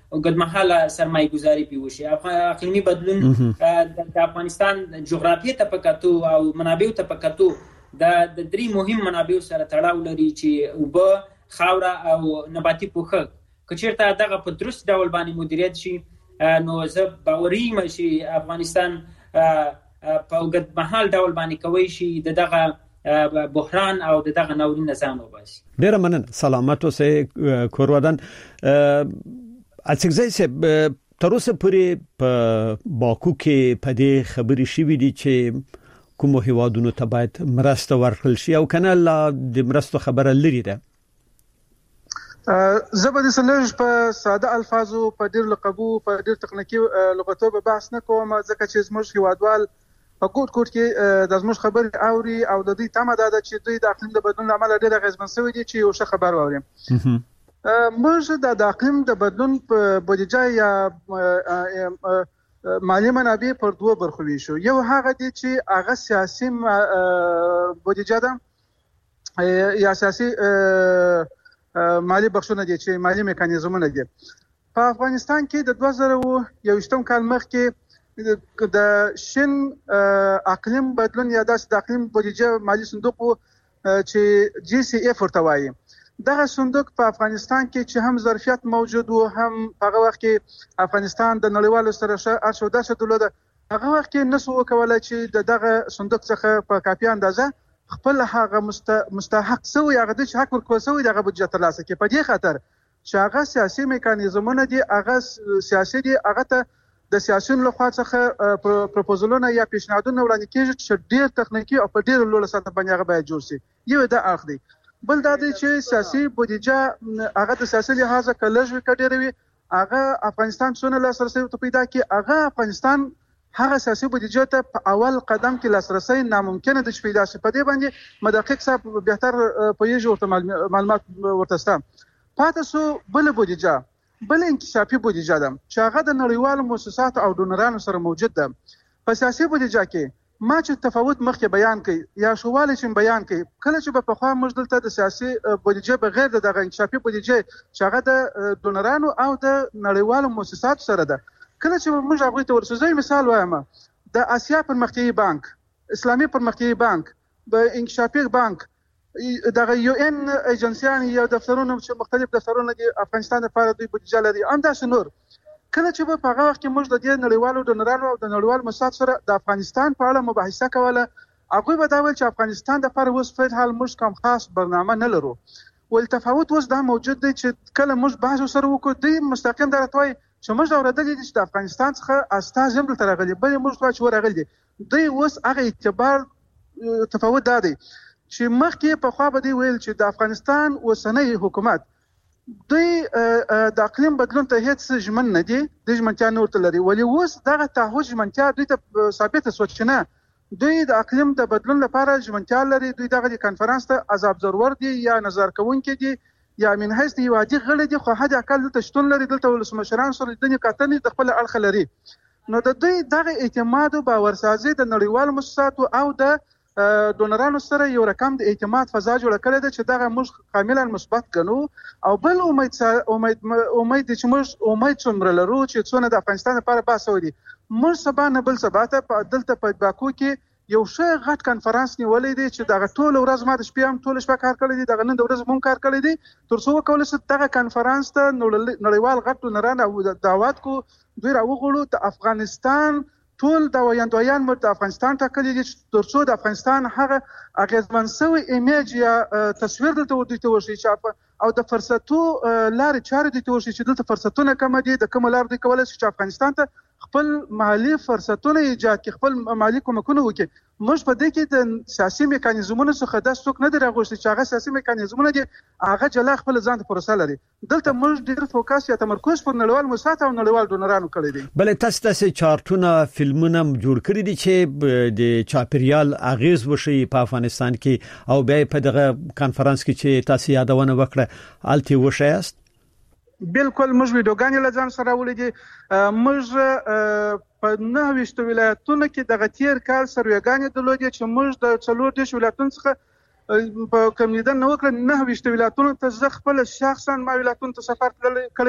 اوږدمهاله سرمایه ګزاري پی وشي. اقلیمي بدلون د افغانستان جغرافیه ته پکاتو او منابع ته پکاتو د درې مهم منابع سره تړاو لري چې اوبه، خاوره او نباتي پوښښ. کچیرته دغه په درست ډول باندې مدیریت شي نو زه باوري یم چې افغانستان په اوږدمهال ډول باندې کوي شي دغه بحران او دغه ناورین نظام وباسي. ډیره مننه. سلامت اوسئ کورودن. اڅکزای سه تر اوسه پورې په باکو کې په دې خبرې شوې دي چې کوم هیوادونو ته باید مرسته ورکړل شي او کنه لا د مرستو خبره لري ده. زه به د سلج په ساده الفاظو په ډیر لقبو په ډیر تخنیکی لغتو به بحث نه کوم ځکه چې زموږ هیوادوال په کوټ کوټ کې د زموږ خبرې اوري او د دې تمه ده چې دوی د اقلیم د بدلون عمل ډیر غیزمن شوی دي چې یو ښه خبر واوري. موږ د اقلیم د بدلون په بودیجه یا مالی منابع پر دوه برخو ویشو. یو هغه دي چې هغه سیاسي بودیجه ده یا سیاسي مالی بخښونه دي چې مالی میکانیزمونه دي. په افغانستان کې د دوه زره یوویشتم کال مخکې د شین اقلیم بدلون یا د اقلیم بودیجه مالی صندوق چې جی سی اف ورته وایي. دغه صندوق په افغانستان کې چې هم ظرفیت موجود و هم هغه وخت کې افغانستان د نړیوالو سره ارشو داسه درلوده، هغه وخت کې نسو وکولای چې دغه صندوق څخه په کافي اندازه خپل هغه مستحق سوی هغه د حق ورکول سوی دغه بودجه ترلاسه کړي. په دې خاطر چې هغه سیاسي میکانیزمونه دي، هغه سیاسي دي، هغه ته د سیاسيون لخوا څخه پروپوزلونه یا پیشنهادونه وړاندې کیږي چې ډیر تخنیکی او په ډیر لوړ سطح باندې هغه باید جوړ شي. یو دا اخ دی. بل دا دی چې سیاسي بودجه هغه د سیاسي لحاظه کلهږي کډیروي، هغه افغانستان څونه لاسرسي ته پیدا کی، هغه افغانستان هغه سیاسي بودیجه ته په اول قدم کې لاسرسي ناممکن دي چې پیدا شي. په دې باندې مدقق صاحب بهتر پوهیږي ورته معلومات ورته ستام. پاتې سو بل بودیجه، بل انکشافي بودیجه ده چې هغه د نړیوالو مؤسساتو او ډونرانو سره موجود ده. په سیاسي بودیجه کې ما چې تفاوت مخکې بیان کړي یا شواله چې بیان کړي، کله چې په خوا موږ دلته د سیاسي بودیجه بغیر د دغه انکشافي بودیجه چې هغه د ډونرانو او د نړیوالو مؤسساتو سره ده، کله چې موږ هغه ته ورسوځي، مثال وایم د آسیا پرمختیایي بانک، اسلامي پرمختیایي بانک، د انکشافي بانک، دغه یو ان ایجنسیان یا دفترونه چې مختلف دفترونه دي افغانستان لپاره دوی بودیجه لري. همداسې نور کله چې په هغه وخت کې موږ د دې نړیوالو ډونرانو او د نړیوالو مؤسساتو سره د افغانستان په اړه مباحثه کوله، هغوی به دا ویل چې افغانستان لپاره اوس په حال موږ کوم خاص برنامه نه لرو. ول تفاوت اوس دا موجود دی چې کله موږ بحث سره وکړو، دوی مستقیم درته وایي چې موږ اورېدلي دي چې د افغانستان څخه استازي هم دلته راغلي، بلې موږ ته چې ورغلي دي. دوی اوس هغه اعتبار تفاوت دا دی چې مخکې پخوا به دوی ویل چې د افغانستان اوسنی حکومت دوی د اقلیم بدلون ته هیڅ ژمن نه دي، د ژمنتیا نه ورته لري. ولې اوس دغه تعهد ژمنتیا دوی ته ثابته شوه چې نه، دوی د اقلیم د بدلون لپاره ژمنتیا لري. دوی دغه کانفرنس ته از ابزرور دي یا نظر کوونکي دي یا من حیث د یو عادي غړي دي، خو حد اقل دلته شتون لري، دلته ولسمشران سره لیدنې کتنې د خپل اړخ لري. نو د دوی دغه اعتماد او باورسازي د نړیوالو مؤسساتو او د ډونرانو سره یو رقم د اعتماد فضا جوړه کړې ده چې دغه موږ کاملا مثبت ګڼو. او بل امید امید امید چې موږ امید څومره لرو چې څونه د افغانستان لپاره بحث وي. موږ سبا نه بل سبا ته دلته په باکو کې یو ښه غټ کانفرنس نیولې دی چې دغه ټول ورځ ما د شپې هم ټول شپه کار کړی دی، دغه نن د ورځ مون کار کړی دی، تر څو وکولای شي دغه کانفرنس ته نړیوال غټ ډونران او دعوت کو دوی راوغړو د افغانستان ټول د ویاندویان مر د افغانستان ټاکلي دي تر څو د افغانستان هغه اغیزمن سوی ایمیج یا تصویر دلته ورته وشي چې او د فرصتو لارې چارې دي توشي چې دلته فرصتونه کم دي، د کوم لار دی کولای شي چې افغانستان ته خپل مالی فرصتونه ایجاد کړي، خپل مالی کومکونه وکړي. موږ په دې کې د سیاسي میکانیزمونو څخه د څوک نه دی راغوښتي چې هغه سیاسي میکانیزمونه دي هغه جلا خپل ځان ته پروسه لري. دلته موږ ډېر فوکس یا تمرکز پر نړیوال مؤسسات او نړیوال ډونرانو کړی دی. بل تاسو تاسو چارټونه فلمونه جوړ کړی دي چې د چاپریال اغیز وشي په افغانستان کې او بیا په دغه کانفرنس کې چې تاسو یادونه وکړه الته وشایست. بالکل موږ ویډیوګانې له ځان سره ولېدې. موږ په نهه ویشت ولایتونو کې دغه تیر کال سروېګانې درلودې چې موږ د څلور دېرش ولایتونو څخه په کم لیدنه وکړه. نهه ویشت ولایتونو ته زه خپل شخصا ما ولایتونو ته سفر کړی دی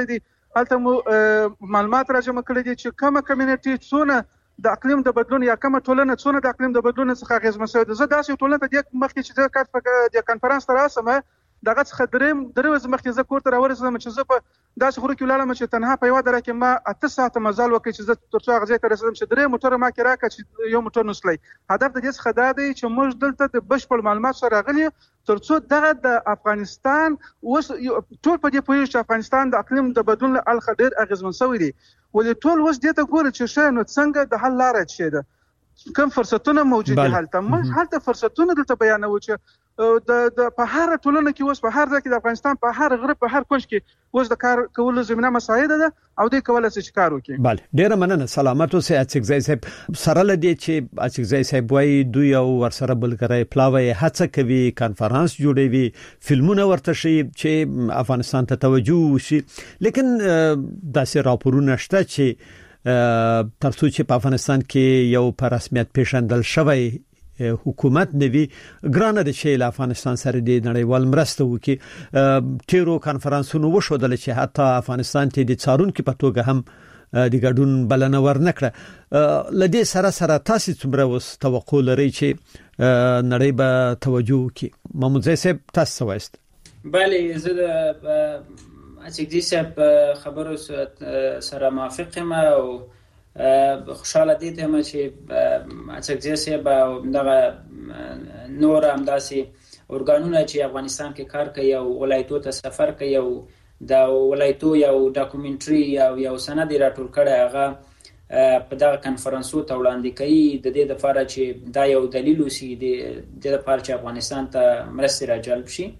البته مو معلومات راجمه کړی دي چې کومه کمیونټي څونه د اقلیم د بدلون یا کومه ټولنه څونه د اقلیم د بدلون څخه اغیزمن شوې ده. زه داسې ټولنه ته د مخکې چې د کار د کانفرنس تر اوسه دغه څخه دریم درې ورځې مخکې زه کور ته راورسېدم چې زه په داسې غره کې ولاړم چې تنها په یوه دره کې ما اته ساعته مزال وکړ چې زه تر څو هغه ځای ته رسېدم چې درې موټره ما کې راکړه چې یو موټر نسلی. هدف د دې څخه دا دی چې موږ دلته د بشپړ معلومات سره راغلي تر څو دغه د افغانستان اوس ټول په دې پوهېږي چې افغانستان د اقلیم د بدلون له اړخه ډېر اغېزمن شوی دی، ولې ټول اوس دې ته ګوري چې ښه نو څنګه د حل لاره څه ده، کوم فرصتونه موجود دي هلته. موږ هلته فرصتونه دلته بیانوو چې د د په هر ټولنه کې اوس په هر ځای کې د افغانستان په هر غره په هر کوچ کې اوس د کار کولو زمينه مساعده ده او دوی کولای شي کار وکړي. بله ډیره مننه. سلامت اوسئ اڅکزای صاحب. سره لدی چې اڅکزای صاحب وایي دوی او ورسره بلګری پلاوی هڅه کوي کانفرنس جوړوي فلمونه ورته شي چې افغانستان ته توجه وشي، لیکن داسې راپورونه شته چې ترڅو چې په افغانستان کې یو په رسمیت پیژندل شوی حکومت نوي ګرانه د شیل افغانستان سره د نړیوال مرسته وکي. ټیرو کانفرنسونو وشودل چې حتی افغانستان ته د څارونکو په توګه هم د ګډون بلنه ورنکړه. لدې سره سره تاسو څومره وس توقع لرئ چې نړۍ به توجه وکي؟ محمود زئی صاحب تاسو وایست. بله زه د اڅکزای صاحب خبرو سره موافق یم او خوشاله دي ته چې اڅکزای صاحب او دغه نور هم داسې اورګانونه چې افغانستان کې کار کوي او ولایتو ته سفر کوي او د ولایتو یو ډاکومنټري او یو سند راټول کړي هغه په دغه کانفرنسو ته وړاندې کوي د دې لپاره چې دا یو دلیل وسی د دې لپاره چې افغانستان ته مرستې راجلب شي.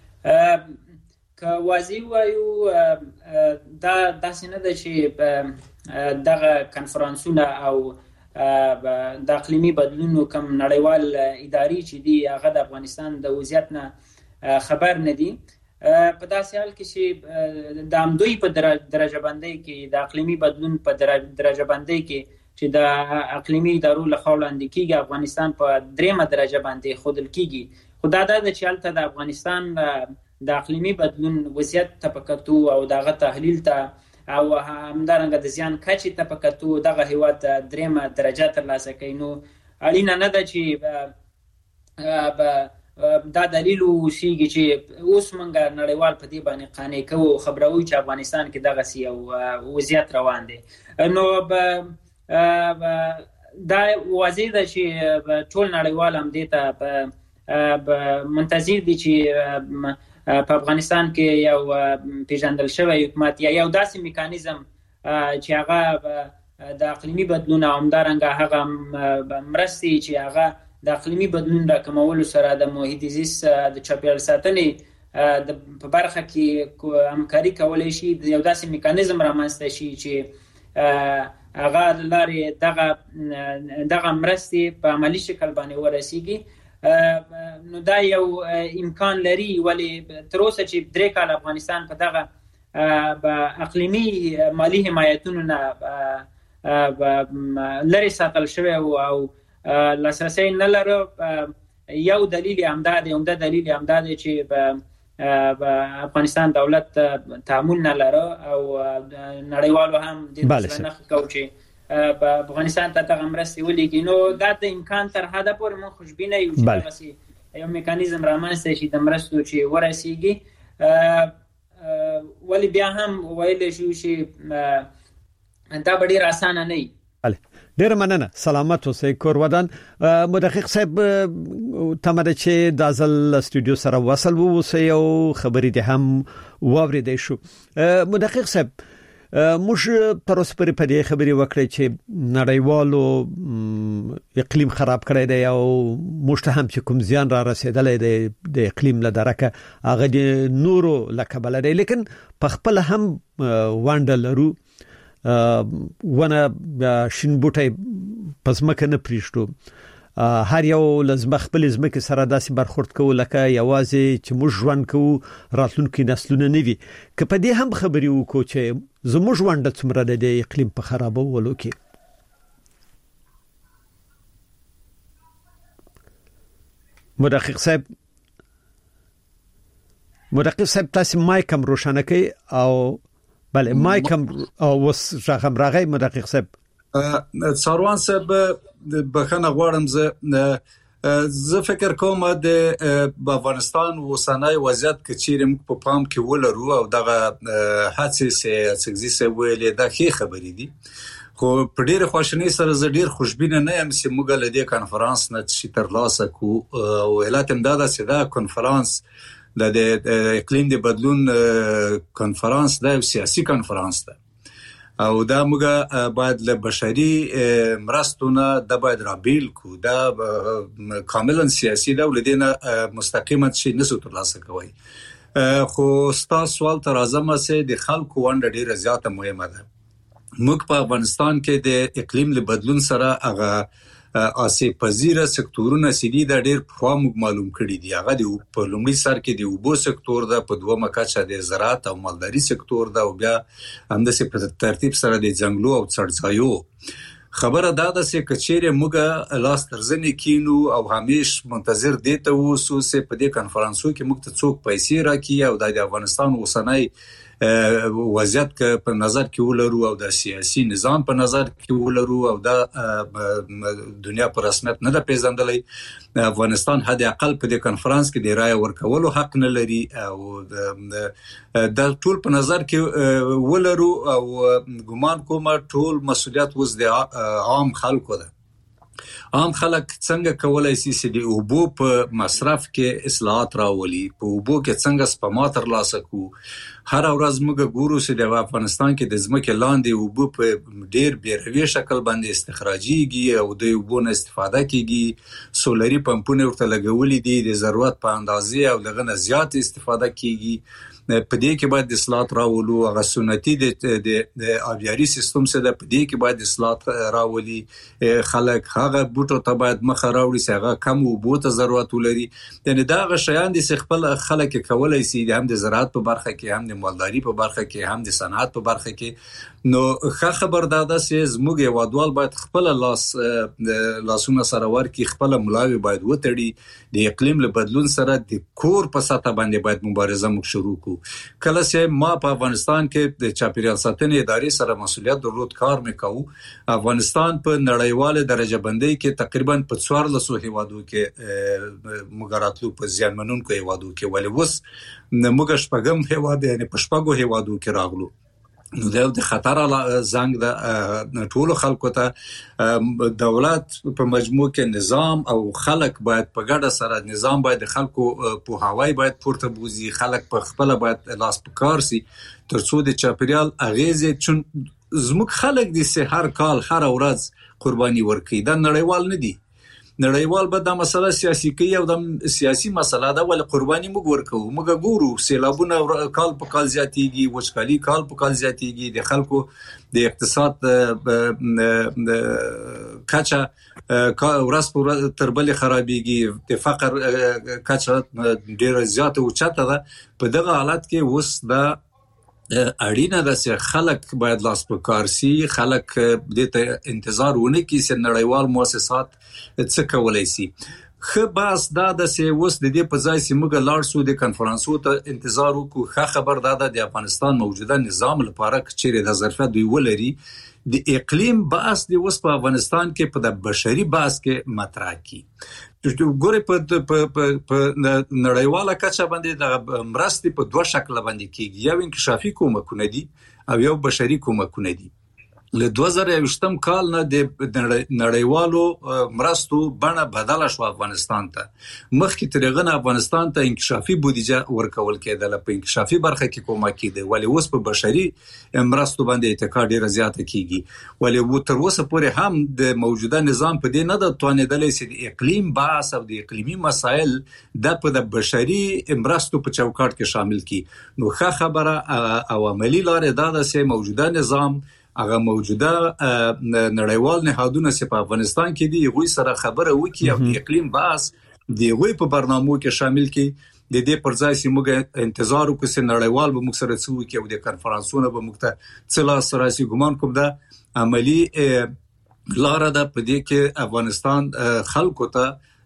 که واضح وایو دا داسې نه ده چې دغه کانفرنسونه او د اقلیمي بدلونو کوم نړیوال اداري چې دی هغه د افغانستان د وضعیت نه خبر نه دي. په داسې حال کې چې د همدوی په درجه بندۍ کې د اقلیمي بدلون په درجه بندۍ کې چې د اقلیمي ادارو له خوا وړاندې کېږي افغانستان په دریمه درجه باندې ښودل کېږي. خو دا ده چې هلته د افغانستان د اقلیمي بدلون وضعیت ته په کتو او دغه تحلیل ته او همدارنګه د زیان کچې ته په کتو دغه هیواد دریمه درجه ترلاسه کوي. نو اړینه نه ده چې دا دلیل وشيږي چې اوس موږ نړیوال په دې باندې قانع کوو او خبروي چې افغانستان کې دغه سی او وضعیت روان دي. نو دا واضح ده چې ټول نړیوال هم دې ته منتظر دي چې په افغانستان کې یو پیژندل شوی حکومت یا یو داسې میکانیزم چې هغه د اقلیمي بدلون او همدارنګه هغه مرستې چې هغه د اقلیمي بدلون راکمولو سره د محیط زیست د چاپیریال ساتنې په برخه کې همکاري کولی شي، یو داسې میکانیزم رامنځته شي چې هغه لارې دغه دغه مرستې په عملی شکل باندې ورسیږي. نو دا یو امکان لري، ولی تر اوسه چې درې کال افغانستان په دغه اقلیمي مالی حمایتونو نه لري ساتل شوی او لاسرسی نه لري. یو دلیل همدا دی عمده دلیل همدا دی چې افغانستان دولت تعامل نه لري او نړیوالو هم د نه کوي چې په افغانستان ته دغه مرستې ولېږي. نو دا د امکان تر حده پورې موږ خوشبینه یو چې دغسې یو میکانیزم رامنځته شي د مرستو چې ورسیږي. ولې بیا هم ویلی شو چې دا به ډېر اسانه نه وي. ډیر مننه. سلامت اوسئ کور ودان. مدقق صاحب تمره چې د ازل استودیو سره وصل وو اوسئ او خبرې دې هم واوریدې شو. مدقق صاحب موږ تر اوسه پورې په دې خبرې وکړې چې نړیوالو اقلیم خراب کړی دی او موږ ته هم چې کوم زیان را رسیدلی دی د اقلیم له درکه هغه د نورو له کبله دی، لیکن په خپله هم ونډه لرو. ونه شین بوټی په ځمکه نه پرېږدو، هر یو لزمه خپل ځمکې سره داسې برخورد کوو لکه یوازې چې موږ ژوند کوو راتلونکي نسلونه نه وي. که په دې هم خبرې وکړو چې زموږ ونډه څومره ده د اقلیم په خرابولو کې. مدقق صاحب مدقق صاحب تاسو مایک هم روښانه کړئ او بله مایک هم اوس رقم راغی مدقق صاحب. څاروان صاحب بخنه غواړم زه زه فکر کوم د افغانستان وسنۍ وضعیت کچېرم په پام کې ولرو او دغه هڅې سه سګزي ویلې د خې خبرې دي خو په ډېر خوشنۍ سره زه ډېر خوشبینه نه یم چې موږ له دې کانفرنس نه چې تر لاسه کو او علت امداد چې دا کانفرنس د اقلیم د بدلون کانفرنس د سیاسي کانفرنس ده او دا موږ باید له بشري مرستونه د باید رابیل کو دا کاملا سیاسي ده ولدينه مستقیما شي نسو تر لاسه کوي خو ستاسو سوال تر اعظم سه د خلکو ونډه ډیره زیاته مهمه ده. موږ په افغانستان کې د اقلیم له بدلون سره هغه اسې پذیره سکتورونه سړي د ډېر په موږ معلوم کړي دي. هغه د په لومړي سر کې د اوبو سکتور ده، په دومره کچه د زراعت او مالداري سکتور ده او بیا همداسې په ترتیب سره د ځنګلو او څړځایو. خبره دا ده چې کچېره موږ لاس ترځنې کینو او همیش منتظر دي ته وسو چې په دې کانفرنسو کې موږ ته څوک پیسې راکړي او د افغانستان وسنۍ وضعیت که په نظر کې ولرو او د سیاسي نظام په نظر کې ولرو او د دنیا په رسمیت نه د پیژندلې افغانستان حد اقل په دې کانفرنس کې د رائے ورکولو حق نه لري او د ټول په نظر کې ولرو او ګمان کوم ټول مسؤلیت وز د عام خلکو ده. عام خلک څنګه کولای شي چې د اوبو په مصرف کې اصلاحات راولي، په اوبو کې څنګه سپما تر لاسه کو. هر ورځ موږ ګورو چې د افغانستان کې د ځمکې لاندې اوبو په ډېر بیروي شکل باندې استخراجيږي او د اوبو نه استفاده کیږي. سولري پمپونه ورته لګولې دي د ضرورت په اندازې او دغه نه زیات استفاده کیږي. په دې کې باید اصلاحات راولو. هغه سنتي د د آبیاري سیستم سره په دې کې باید اصلاحات راولي. خلک هغه بوټو ته باید مخ راوړي چې هغه کم اوبو ته ضرورت ولري. یعنی دا غ شیان دي چې خپل خلک کولای شي هم د زراعت په برخه کې، هم د مالداري په برخه کې، هم د صنعت په برخه کې. نو ښه خبر دا ده چې زموږ هیوادوال باید خپل لاس لاسونه سره ورکړي، خپل ملاوي باید وتړي. د اقلیم له بدلون سره د کور په سطح باندې باید مبارزه موږ شروع کړو. کله چې ما په افغانستان کې د چاپیریال ساتنې ادارې سره مسولیت درلود کار وکاو، افغانستان په نړیواله درجه بندۍ کې تقریبا په څوارلس هیوادو کې مګراتلو په ځانمنونکو هیوادو کې، ولې وس موږ شپږم هیواد یعنی په شپږو هیوادو کې راغلو. نو د خطر زنګ د ټولو خلکو ته دولت په مجموع کې نظام او خلک باید په ګډه سره نظام باید خلکو په هوای باید پورته بوزي، خلک په خپل باید لاس په کار سي ترڅو د چاپیریال اغیزې چون زموږ خلک دي سه هر کال هر ورځ قرباني ورکړي. دا نړیوال نه دي. نړیوال به دا مسله سیاسي کوي او د سیاسي مسله دا ول قرباني موږ ورکو. موږ ګورو سیلابونه کال په کال زیاتېږي، وچکالي کال په کال زیاتېږي، د خلکو د اقتصاد کچه ورځ په ورځ تر بلې خرابېږي، د فقر کچه ډېره زیاته اوچته ده. په دغه حالت کې اوس دا اړینه ده چې خلک باید لاس په کار سي، خلک دې ته انتظار ونه کړي چې نړیوال مؤسسات څه کولای شي. خو بس دا د سه اوس د دې په ځای چې موږ لاړ شو د کانفرنسو ته انتظار وکړو. ښه خبر دا ده د افغانستان موجوده نظام لپاره چې د ظرفیت دوی ولري د اقلیم بحث دی اوس په افغانستان کې په د بشري بحث کې مطرح کی. ګوره په په نړیواله کچه باندې د مرستې په دوه شکل باندې کیږي. یو انکشافي کومکونه دي او یو بشري کومکونه دي. له دوه زره یوویشتم کال نه د نړیوالو مرستو بڼه بدله شو افغانستان ته. مخکې ترغه افغانستان ته انکشافي بودیجه ورکول کېدله، په انکشافي برخه کې کومک کېده، ولی اوس په بشري مرستو باندې اتکا ډیره زیاته کیږي. ولی و تر اوسه پورې هم د موجوده نظام په دې نه د توانېدلې چې د اقلیم بحث او د اقلیمي مسایل د په د بشري مرستو په چوکاټ کې شامل کی. نو ښه خبره او عملی لارې دا ده چې موجوده نظام هغه موجوده نړیوال نهادونه چې په افغانستان کې دي غوي سره خبره وکي او د اقلیم بحث دی غوي په برنامو کې شامل کی. د دې پر ځای چې موږ انتظار وکړو چې نړیوال به موږ سره څه وکي او د کانفرنسونو به موږ ته څه لاس راسي. ګمان کوم دا عملی لاره ده په دې کې افغانستان خلکو ته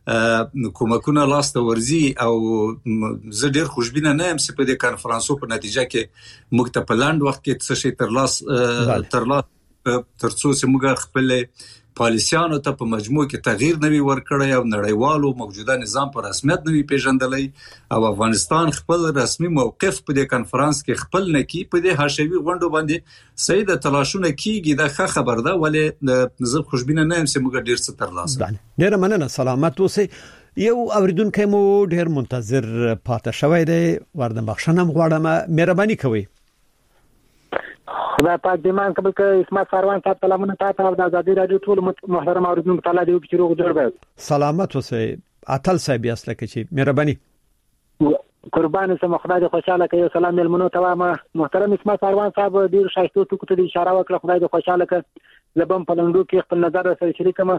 کومکونه لاسته ورزي او زه ډیر خوشبینه نه یم چې په دې کانفرنسو په نتیجه کې موږ ته په لاند وخت کې څه شي تر لاس تر لاس ترڅو چې موږ خپل پالیسیانو ته په مجموع کې تغییر نوي ورکړی او نړیوالو موجوده نظام په رسمیت نوي پیژندلی او افغانستان خپل رسمي موقف په دې کانفرنس کې خپل نکی په دې حاشوي غونډو باندې صحیح د تلاشونه کیږي دا ښه خبر ده ولې زه خوشبینه نه یم چې موږ ډیر څه ترلاسه کړو. ډیر مننه سلامت اوسئ. یو اوریدونکو مو ډیر منتظر پاتې شوی دی ورته بخښنه غواړم مهرباني کوئ. خدای پاک دې مان قبول کړي. اسمت سروان صاحب سلامونه تاسو ته د ازادي رادیو ټول محترم اوریدونکو تعالی دې وکړي روغ جوړ وي. سلامت اوسئ. اتل صاحب یاست لکه چې مهرباني قربان سم خدای دې خوشاله کړي. سلام ملمنو ته ما محترم اسمت سروان صاحب ډیر شایسته ټکو ته اشاره وکړه. خدای دې خوشاله کړي. لبم پلندو کې خپل نظر سره شریکم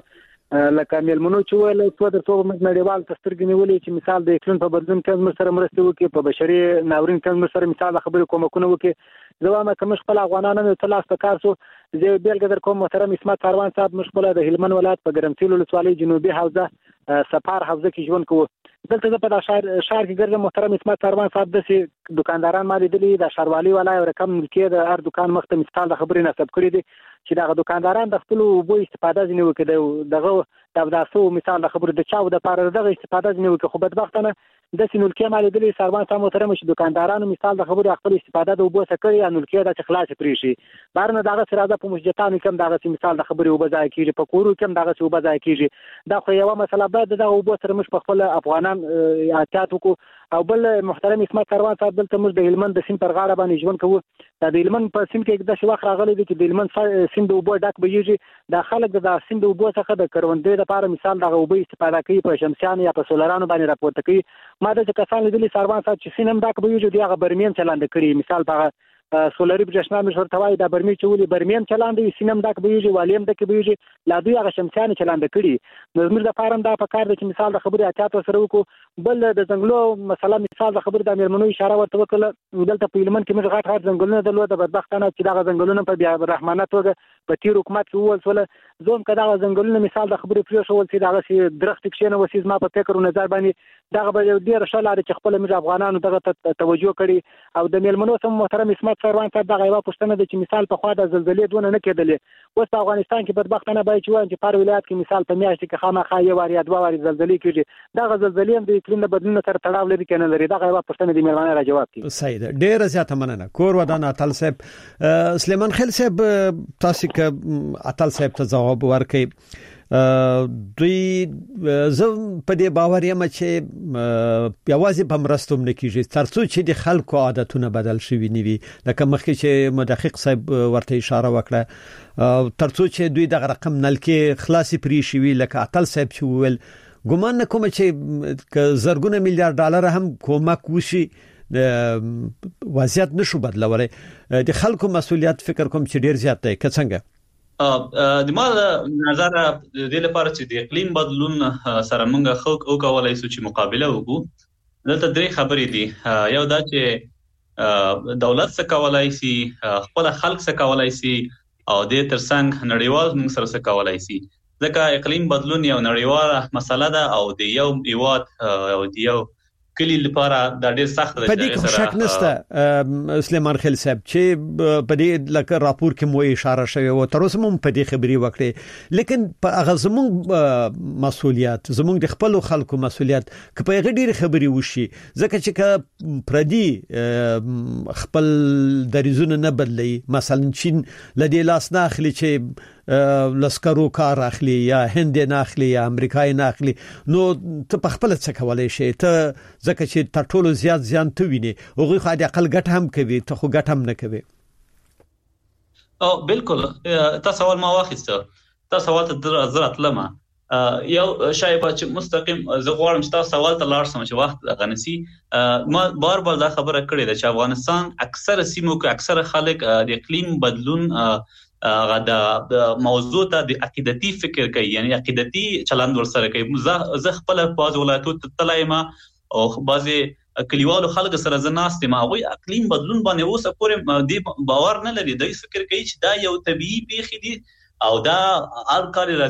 لکه ملمنو چې ول څو د څو نړیوال تسترګنی ولې چې مثال د اقلیم په بدلون کې سره مرسته وکړي په بشري ناورین کې سره مثال خبرې کومکونه وکړي. زوامه کوم خپل افغانانو ته لاس په کار سو زه بیلګه در کوم محترم اسمت سروان صاحب مشغول د هلمند ولایت په ګرمسیل ولسوالۍ جنوبي حوزه سفار حوزه کې ژوند کوو. دلته په شهر شهر کې ګرځم محترم اسمت سروان صاحب د دکانداران ما لیدلي د شهروالي ولای رقم ملکیت د هر دکان مخته مثال د خبرې نسب کړی دي چې دا دکانداران د خپل وبو استفاده ځنی وکړي دغه د داسو مثال د خبرې د چاو د پاره دغه استفاده ځنی وکړي. خو بدبختانه د سینولکې ما لیدلي سروان صاحب محترم چې دکاندارانو مثال د خبرې خپل استفاده د وبو سره کوي انولکې د خلاص پرې شي بارنه دغه سره د پموجتانو کوم دغه مثال د خبرې وبو ځای کیږي په کورو کوم دغه وبو ځای کیږي. دا خو یو مسله بعد د وبو سره مش په خپل افغانان احتیاط وکړو. او بل محترم اسمت سروان صاحب دلته موږ د هلمند د سیم پر غاړه باندې ژوند کوو. د هلمند په سیم کې د شواخ راغلي دي چې د هلمند سیم د وبو ډک بهیږي. د خلک د سیم د وبو څخه د کروندې لپاره مثال د وبو استفاده کوي په شمسیان یا په سولرانو باندې راپورته کوي. ما د کسان لیدلي سروان صاحب چې سینم ډک بهیږي دی هغه برمین چلاند کړي مثال په سولري برېښنا مشور توای د برمی چولي برمین چلاند سینم ډک بهیږي والیم ډک بهیږي لا دوی هغه شمسیان چلاند کړي. نو زموږ د فارم دا په کار د چې مثال د خبرې احتیاط سره وکړو. بل د ځنګلو مسله مثال د خبرې د مېرمنو اشاره ورته وکړه. دلته په هلمند کې موږ غاټ غاټ ځنګلونه درلوده بدبختانه چې دغه ځنګلونه په بیا رحمانه توګه په تیر حکومت کې وول سول زوم کدا ځنګلونه مثال د خبرې پرې شو چې دغه سي درخت کې نه وسیز ما په فکر او نظر باندې دغه به ډیر شاله چې خپل موږ افغانانو دغه توجه کړي. او د مېرمنو سم محترم اسمت سروان صاحب دغه یو پښتنه د چې مثال په خوا د زلزلې دونه نه کېدلې اوس په افغانستان کې بدبختانه به چې وایي چې پر ولایت کې مثال په میاشت کې خامخا یو واری دوه واری زلزلې کېږي. دغه زلزلې هم د اقلیم د بدلون سره تړاو لري کنه لري. دغه یو پښتنه د مېرمنې را جواب کړي. صحیح ده. ډیر زیاته مننه کور ودان اتل صاحب. سلیمان خیل صاحب تاسو کې اتل صاحب ته جواب ورکړي. دوی زه په دې باور یم چې یوازې په مرستوم نه کیږي ترڅو چې د خلکو عادتونه بدل شي نیوي لکه مخکې چې مدقق صاحب ورته اشاره وکړه ترڅو چې دوی د رقم نلکې خلاصي پری شي لکه اتل صاحب چې ویل ګومان نه کوم چې زرګونه میلیارډ ډالر هم کومک وشي وضعیت نشو بدلولای. د خلکو مسؤلیت فکر کوم چې ډیر زیات دی که څنګه؟ د ما نظر د دې لپاره چې د اقلیم بدلون سره موږ خو او کولای شو چې مقابله وکړو دلته درې خبرې دي. یو دا چې دولت څخه کولای شي خپل خلک څخه کولای شي او د ترڅنګ نړیوال موږ سره څخه کولای شي ځکه اقلیم بدلون یو نړیواله مسله ده او د یو ایواد او د یو کلی لپاره دا ډېر سخت دی. په دې کې شک نشته سلیمان خیل صاحب چې په دې لکه راپور کې مو اشاره شوی و تر اوسه هم په دې خبري وکړي لیکن په هغه زموږ مسؤلیت زموږ د خپل خلکو مسؤلیت که په هغه ډېر خبري وشي ځکه چې که پردي خپل دریزونه نه بدلی مثلا چین لدی لاس نه اخلي چې لسکرو کار اخلي یا هند نه اخلي یا امریکای نه اخلي نو ته په خپل څه کولای شي ته ځکه چې تر ټولو زیات زیان ته ویني هغه خو د عقل ګټ هم کوي ته خو ګټ هم نه کوي. او بالکل تاسو سوال ما واخیسته تاسو سوال ته زرات لمه یو شایبه چې مستقیم زه غواړم چې تاسو سوال ته لاړ سم چې وخت غنسي ما بار بار دا خبره کړې ده چې افغانستان اکثر سیمو کې اکثر خلک د اقلیم بدلون هغه د موضوع ته د عقیدتي فکر کوي یعنی عقیدتي چلند ورسره کوي. زه خپل په ولایتو ته تلایم او بعضي کلیوالو خلک سره زناست ما وي اقلیم بدلون باندې اوسه پورې دی باور نه لري دوی فکر کوي چې دا یو طبيعي پیښه دي او دا هر کار راځي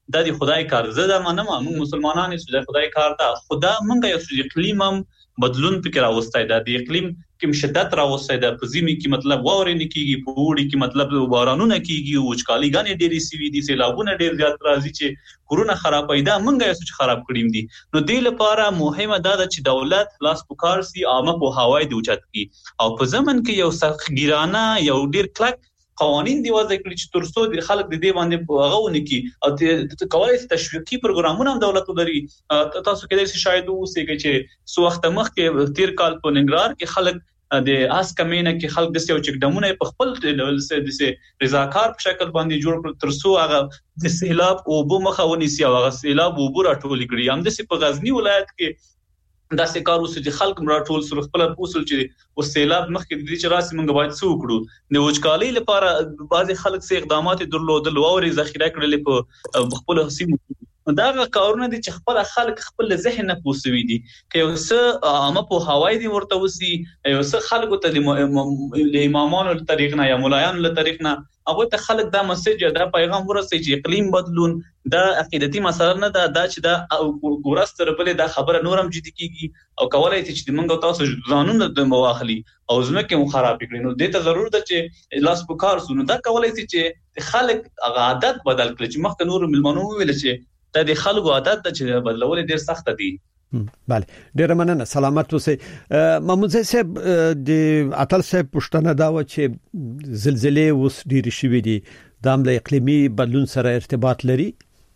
د دې خدای کار زده منم موږ مسلمانان یو د خدای کار ته خدا موږ یو اقلیم هم بدلون فکر راوستای دا د اقلیم کې شدت راوستای دا په زمي کې مطلب واورې نه کیږي په وړي کې مطلب بارانونه کیږي وچکالي غانې ډېری سی وی دي سیلابونه ډېر زیات راځي چې کورونه خراب پیدا موږ یې څه خراب کړیم دي نو دې لپاره مهمه دا ده چې دولت لاس پکار سي عامه په هوای دی اوچت کی او په زمن کې یو سختګیرانه یو ډېر کلک قوانين دی وځي کړی چې ترڅو د خلک د دې باندې غوونه کی او کولای شي تشویقي پروګرامونه هم دولت لري تاسو کې د شاید اوسې چې سو وخت مخکې تیر کال په ننګرهار کې خلک د اس کمینه کې خلک د سیو چک دمونه په خپل د رضاکار په شکل باندې جوړ کړ ترڅو هغه د سیلاب او بو مخاوني سی هغه سیلاب او بو راټول کړی هم د سی په غزنی ولایت کې دا څه کار وسو چې خلک راټول سره خپل اصول چې او سیلاب مخکې د دې چې راسي موږ باید څه وکړو د وچکالۍ لپاره بعضي خلک سه اقدامات درلودل او ری ذخیره کړل په خپل حسیم دا کارونه دي چې خپل خلک خپل ذهن نه پوسوي دي که یو څه عامه په هوای دي ورته وسی یو څه خلکو ته د امامانو له طریق نه یا مولایانو له طریق نه هغه ته خلک دا مسیج دا پیغام ورسوي چې اقلیم بدلون دا عقیدتي مسله نه ده دا چې دا ورستر بلې دا خبره نورم جدي کیږي او کولای شي چې موږ تاسو ځانونه د مواخلي او زمکه مو خراب کړي نو دې ته ضرورت ده چې لاس په کار سونه دا کولای شي چې خلک هغه عادت بدل کړي چې مخکې نور ملمنو ویل چې دا د خلکو عادت ده چې بدلول ډیر سخت دي بله ډیر مننه سلامت اوسئ محمود صاحب د اتل صاحب پښتنه دا و چې زلزلې اوس ډیر شوې دي د عمل اقلیمي بدلون سره ارتباط لري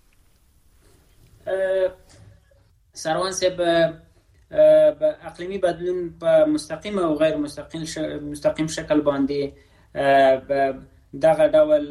سروان صاحب اقلیمي بدلون په مستقیم او غیر مستقیم مستقیم شکل باندې دغه ډول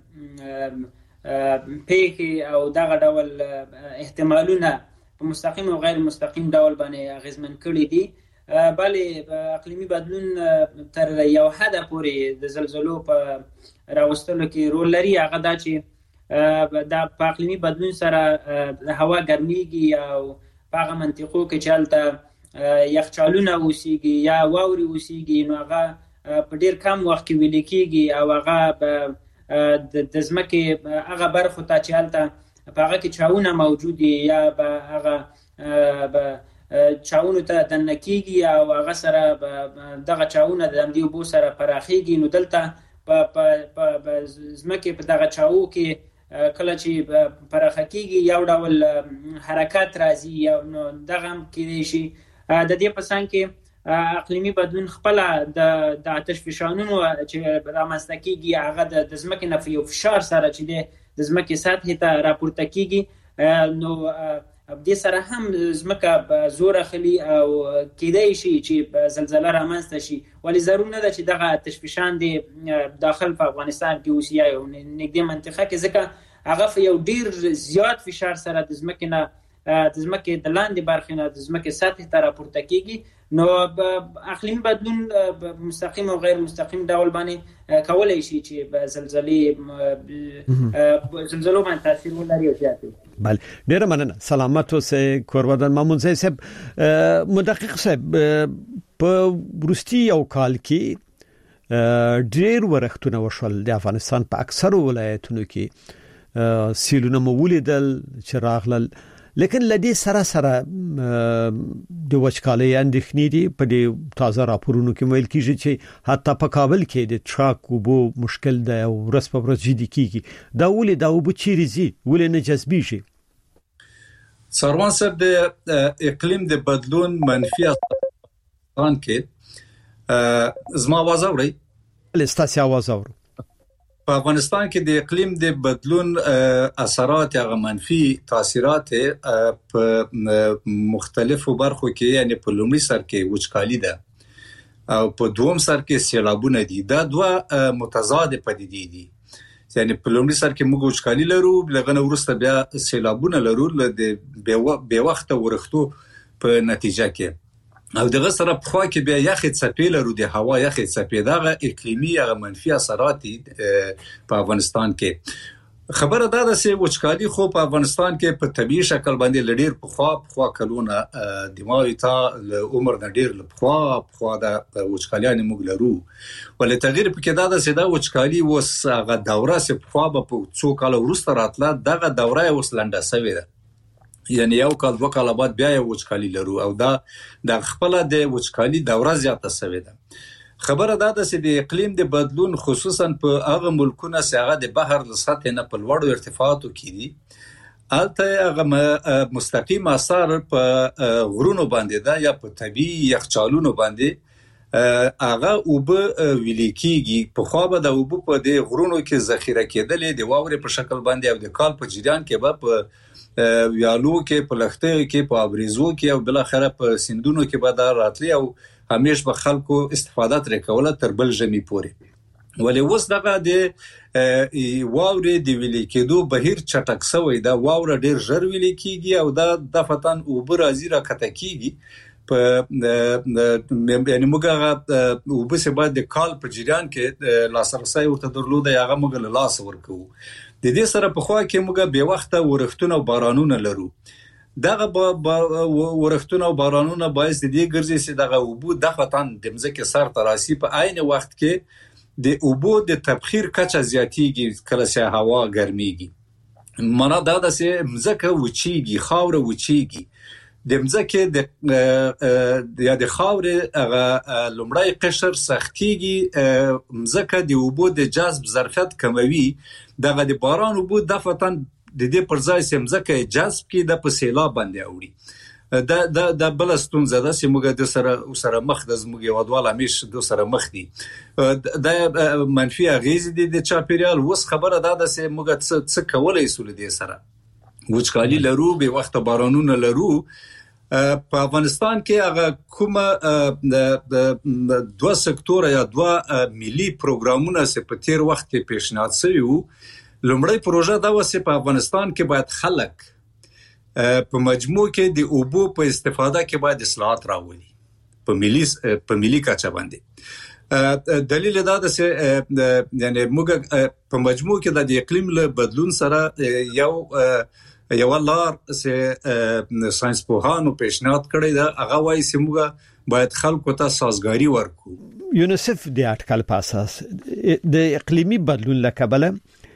پیښې او دغه ډول احتمالونه په مستقیم او غیر مستقیم ډول باندې اغیزمن کړي دي بلې اقلیمي بدلون تر یو حد پورې د زلزلو په راوستلو کې رول لري هغه دا چې د اقلیمي بدلون سره هوا ګرميږي او په هغه منطقو کې چې هلته یخچالونه اوسېږي یا واوري اوسېږي نو هغه په ډیر کم وخت کې ویل کېږي او هغه د ځمکې هغه برخو ته چې هلته په هغه کې چاونه موجود یا به هغه به چاونو ته دننه کېږي او هغه سره دغه چاونه د همدې اوبو سره پراخېږي نو دلته په ځمکې په دغه چاو کې کله چې پراخه کېږي یو ډول حرکت راځي نو دغه هم کېدای شي د دې په څنګ کې اقلیمي بدلون خپل د آتش فشانونو چې رامنځته کېږي هغه د ځمکې نه یو فشار سره چې د ځمکې سطحې ته راپورته کېږي نو دې سره هم ځمکه زور اخلي او کېدای شي چې زلزله رامنځته شي ولې ضرور نه ده چې دغه آتش فشان دی داخل په افغانستان کې اوسي یا نږدې منطقه کې ځکه هغه یو ډیر زیات فشار سره د ځمکې نه د ځمکې د لاندې برخې نه د ځمکې سطحې ته راپورته کېږي نو اقلیم بدلون مستقیم او غیر مستقیم ډول باندې کولای شي چې په زلزلې زلزلو باندې تاثیر ولري او زیات بله ډیر مننه سلامت اوسئ کورودن محمود صاحب مدقق صاحب په روسي یو کال کې ډیر ورختونه وشول د افغانستان په اکثر ولایتونو کې سیلونه مولیدل چې راغلل لیکن لدی سره سره د وچکالۍ اندېښنې دي په دې تازه راپورونو کې ویل کیږي چې حتی په کابل کې د ټراک وبو مشکل دی او ورځ په ورځ جدي کیږي دا ولې دا وبو چیرې زی ولې نه جذبیږي سروان صاحب د اقلیم د بدلون منفي اثران کې زما आवाज اوري لستاسي आवाज اوري په افغانستان کې د اقلیم د بدلون اثرات یا منفي تاثیرات په مختلفو برخو کې یعنی په لومړي سر کې وچکالي ده او په دوم سر کې سیلابونه دي دا دوه متضاد پدیدې دي یعنی په لومړي سر کې موږ وچکالي لرو لغنه ورسته بیا سیلابونه لرو د بے وخت ورختو په نتیجه کې او دغه سره په خوا کې بیا یخې څپې لرو د هوا یخې څپې دغه اقلیمي هغه منفي اثرات په افغانستان کې خبره دا ده چې وچکالي خو په افغانستان کې په طبيعي شکل باندې لډیر په خوا په خوا کلونه دماغي تا له عمر نه ډیر له خوا په خوا د وچکالیان موږ لرو ولې تغییر پکې دا ده چې دا وچکالي وس هغه دوره چې په خوا په څو کال وروسته راتله دغه دوره وس لنډه شوې ده یعنی یو کال دوه کال بعد بیا یو وچکالي لرو او دا د خپل د وچکالي دوره زیاته شوې ده خبره دا ده چې د اقلیم د بدلون خصوصا په هغه ملکونه چې هغه د بحر له سطح نه په لوړو ارتفاعاتو کې دي البته هغه مستقیم اثر په غرونو باندې ده یا په طبيعي یخچالونو باندې هغه اوب ویل کېږي په خو به د اوب په د غرونو کې ذخیره کېدلې د واورې په شکل باندې او د کال په جریان کې به په ویالو کې په لخته کې په ابریزو کې او بل اخره په سندونو کې به دا راتلی او همیش به خلکو استفاده تر کوله تر بل جمی پوري ولې اوس دغه د واورې د ویل کېدو بهیر چټک سوی دا واوره ډیر ژر ویل کېږي او دا د فتن اوبر ازي را کته کېږي په یعنی موږ وبسه بعد د کال په جریان کې لاسرسي ورته درلوده هغه موږ له لاس ورکو د دې سره په خوا کې موږ به وخت ورښتونه او بارانونه لرو دغه ورښتونه او بارانونه باعث دي ګرځي چې دغه اوبو د فتن د مزکه سر تراسي په عین وخت کې د اوبو د تبخیر کچه زیاتیږي کله چې هوا ګرميږي معنا دا ده چې مزکه وچیږي خاور وچیږي د مزکه د یا د خاور هغه لمړی قشر سختيږي مزکه د اوبو د جذب ظرفیت کموي دغه د باران اوبو د فتن د دې پر ځای سمزکه جذب کې د پسیلا باندې اوري دا د د بلستون زده چې موږ د سره سره مخ د زموږ ودواله مش د سره مخ دي د منفي اغیز دي د چاپیریال وس خبره ده چې موږ څه کولای سول دي سره وچکالي لرو به وخت بارانونه لرو په افغانستان کې هغه کومه د دوه سکتور یا دوه ملي پروګرامونه چې په تیر وخت کې پیشنهاد شوی وو لومړی پروژه دا و چې په افغانستان کې باید خلک په مجموع کې د اوبو په استفاده کې باید اصلاحات راولي په ملي په ملي کچه باندې دلیل دا ده چې یعنی موږ په مجموع کې د اقلیم له بدلون سره یو یو لار چې ساينس پوهانو پیشنهاد کړی دا هغه وایي چې موږ باید خلکو ته سازګاری ورکړو یونیسف د اټکل په اساس د اقلیمي بدلون لکبله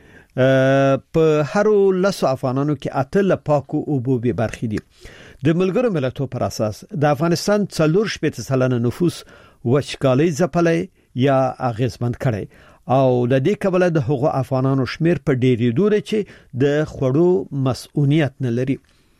په هر لسو افغانانو کې اتل پاکو اوبو به برخې دي د ملګرو ملتونو پر اساس د افغانستان څلور شپږ سلنه نفوس وچکالي ځپلې یا اغیزمند کړي او د دې کبله د هغو افغانانو شمیر په ډېری دوره چې د خړو مسؤلیت نه لري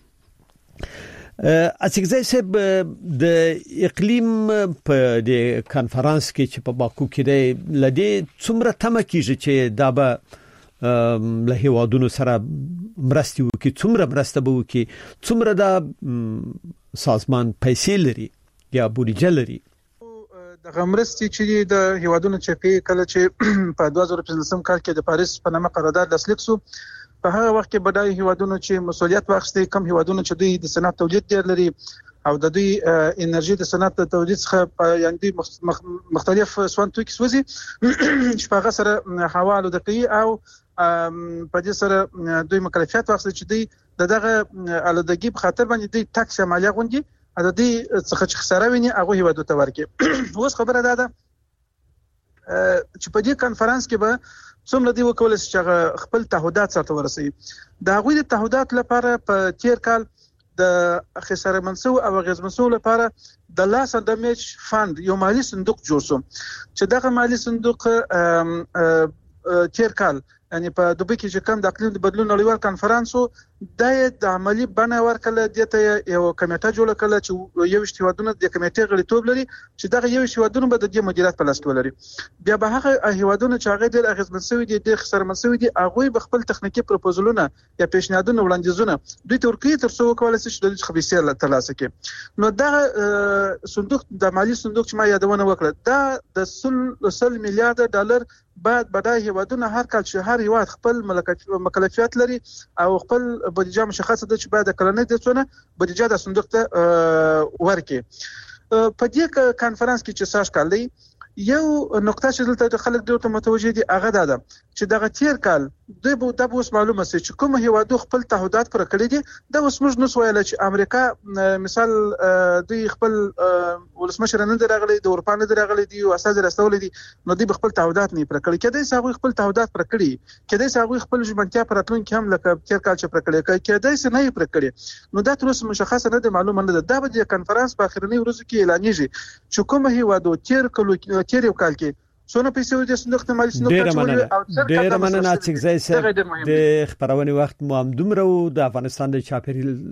اسګزای سب د اقلیم په د کانفرنس کې چې په باکو کې د لدی څومره تمه کیږي چې دا به له هیوادونو سره مرستي وکي څومره مرسته به وکي څومره دا سازمان پیسې لري یا بودیجه لري د غمرستي چې د هیوادونو چې کله چې په دوه زره پنځلسم کال کې د پاریس په نامه قرارداد لاسلیک شو په هغه وخت کې بدای هیوادونو چې مسولیت واخیستي کم هیوادونو چې دوی د صنعت تولید ډیر لري او د دوی انرژي د صنعت تولید څخه یعنی مختلف سوان توکي سوزي شپږ سره حواله دقیق او په دې سره دوی مکلفیت واخیستي چې دوی دغه الودګي په خاطر باندې دوی ټاکس مالیه غونډي د دې څخه چې خساره ویني هغه هیوادو ته ورکړي اوس خبره ده چې په دې کانفرنس کې به څومره دی وکول چې خپل تعهدات سره ورسي د هغوی د تعهدات لپاره په تیر کال د خساره منسو او غزمنسو لپاره د لاس دمیج فند یو مالی صندوق جوړ شو چې دغه مالی صندوق تیر کال یعنی په دوبه کې چې کوم د اقلیم د بدلون نړیوال کانفرنسو د عملی بڼه ورکړه دته یو کمیټه جوړه کړه چې یو اشتوادونه د کمیټې غړیتوب لري چې دغه یو اشتوادونه به د دې مدیریت په لاس کې ولري بیا به هغه هیوادونه چې هغه د اغیزمن سوي دي د خسر مسوي دي هغه به خپل تخنیکی پروپوزلونه یا پیشنهادونه وړاندیزونه دوی ترکیه تر څو کولای شي د خبيسه ترلاسه کړي نو دا صندوق د مالی صندوق چې ما یادونه وکړه دا د سل میلیارډ ډالر بعد بدای هیوادونه هر کال چې هر هیواد خپل مکلفیت لري او خپل بودیجه مشخصه ده چې بعد کلنۍ د څونه بودیجه د صندوق ته ورکي په دې کانفرنس کې چې ساش کال دی یو نقطه چې دلته خلک دوی ته متوجه دي هغه ده چې دغه تیر کال د بو د اوس معلومه سي چې کوم هیوادو خپل تعهدات پر کړی دي د اوس موږ نو ویل چې امریکا مثال دوی خپل ولسمشر نن درغلي د اروپا نه درغلي دي او اساس رسول دي نو دوی خپل تعهدات نه پر کړی کله چې هغه خپل تعهدات پر کړی کله چې هغه خپل ژمنتیا پر اتلون کې هم لکه تیر کال چې پر کړی کله چې نه پر کړی نو دا تر اوسه مشخصه نه ده معلومه نه ده د کانفرنس په اخرنی ورځو کې اعلانېږي چې کوم هیوادو تیر کلو تیر یو کال کې سونه پیسې د صندوق احتمالي صندوق ته ډېر مننه چې زای سره د خبرونه وخت مو هم دومره د افغانستان د چاپیریال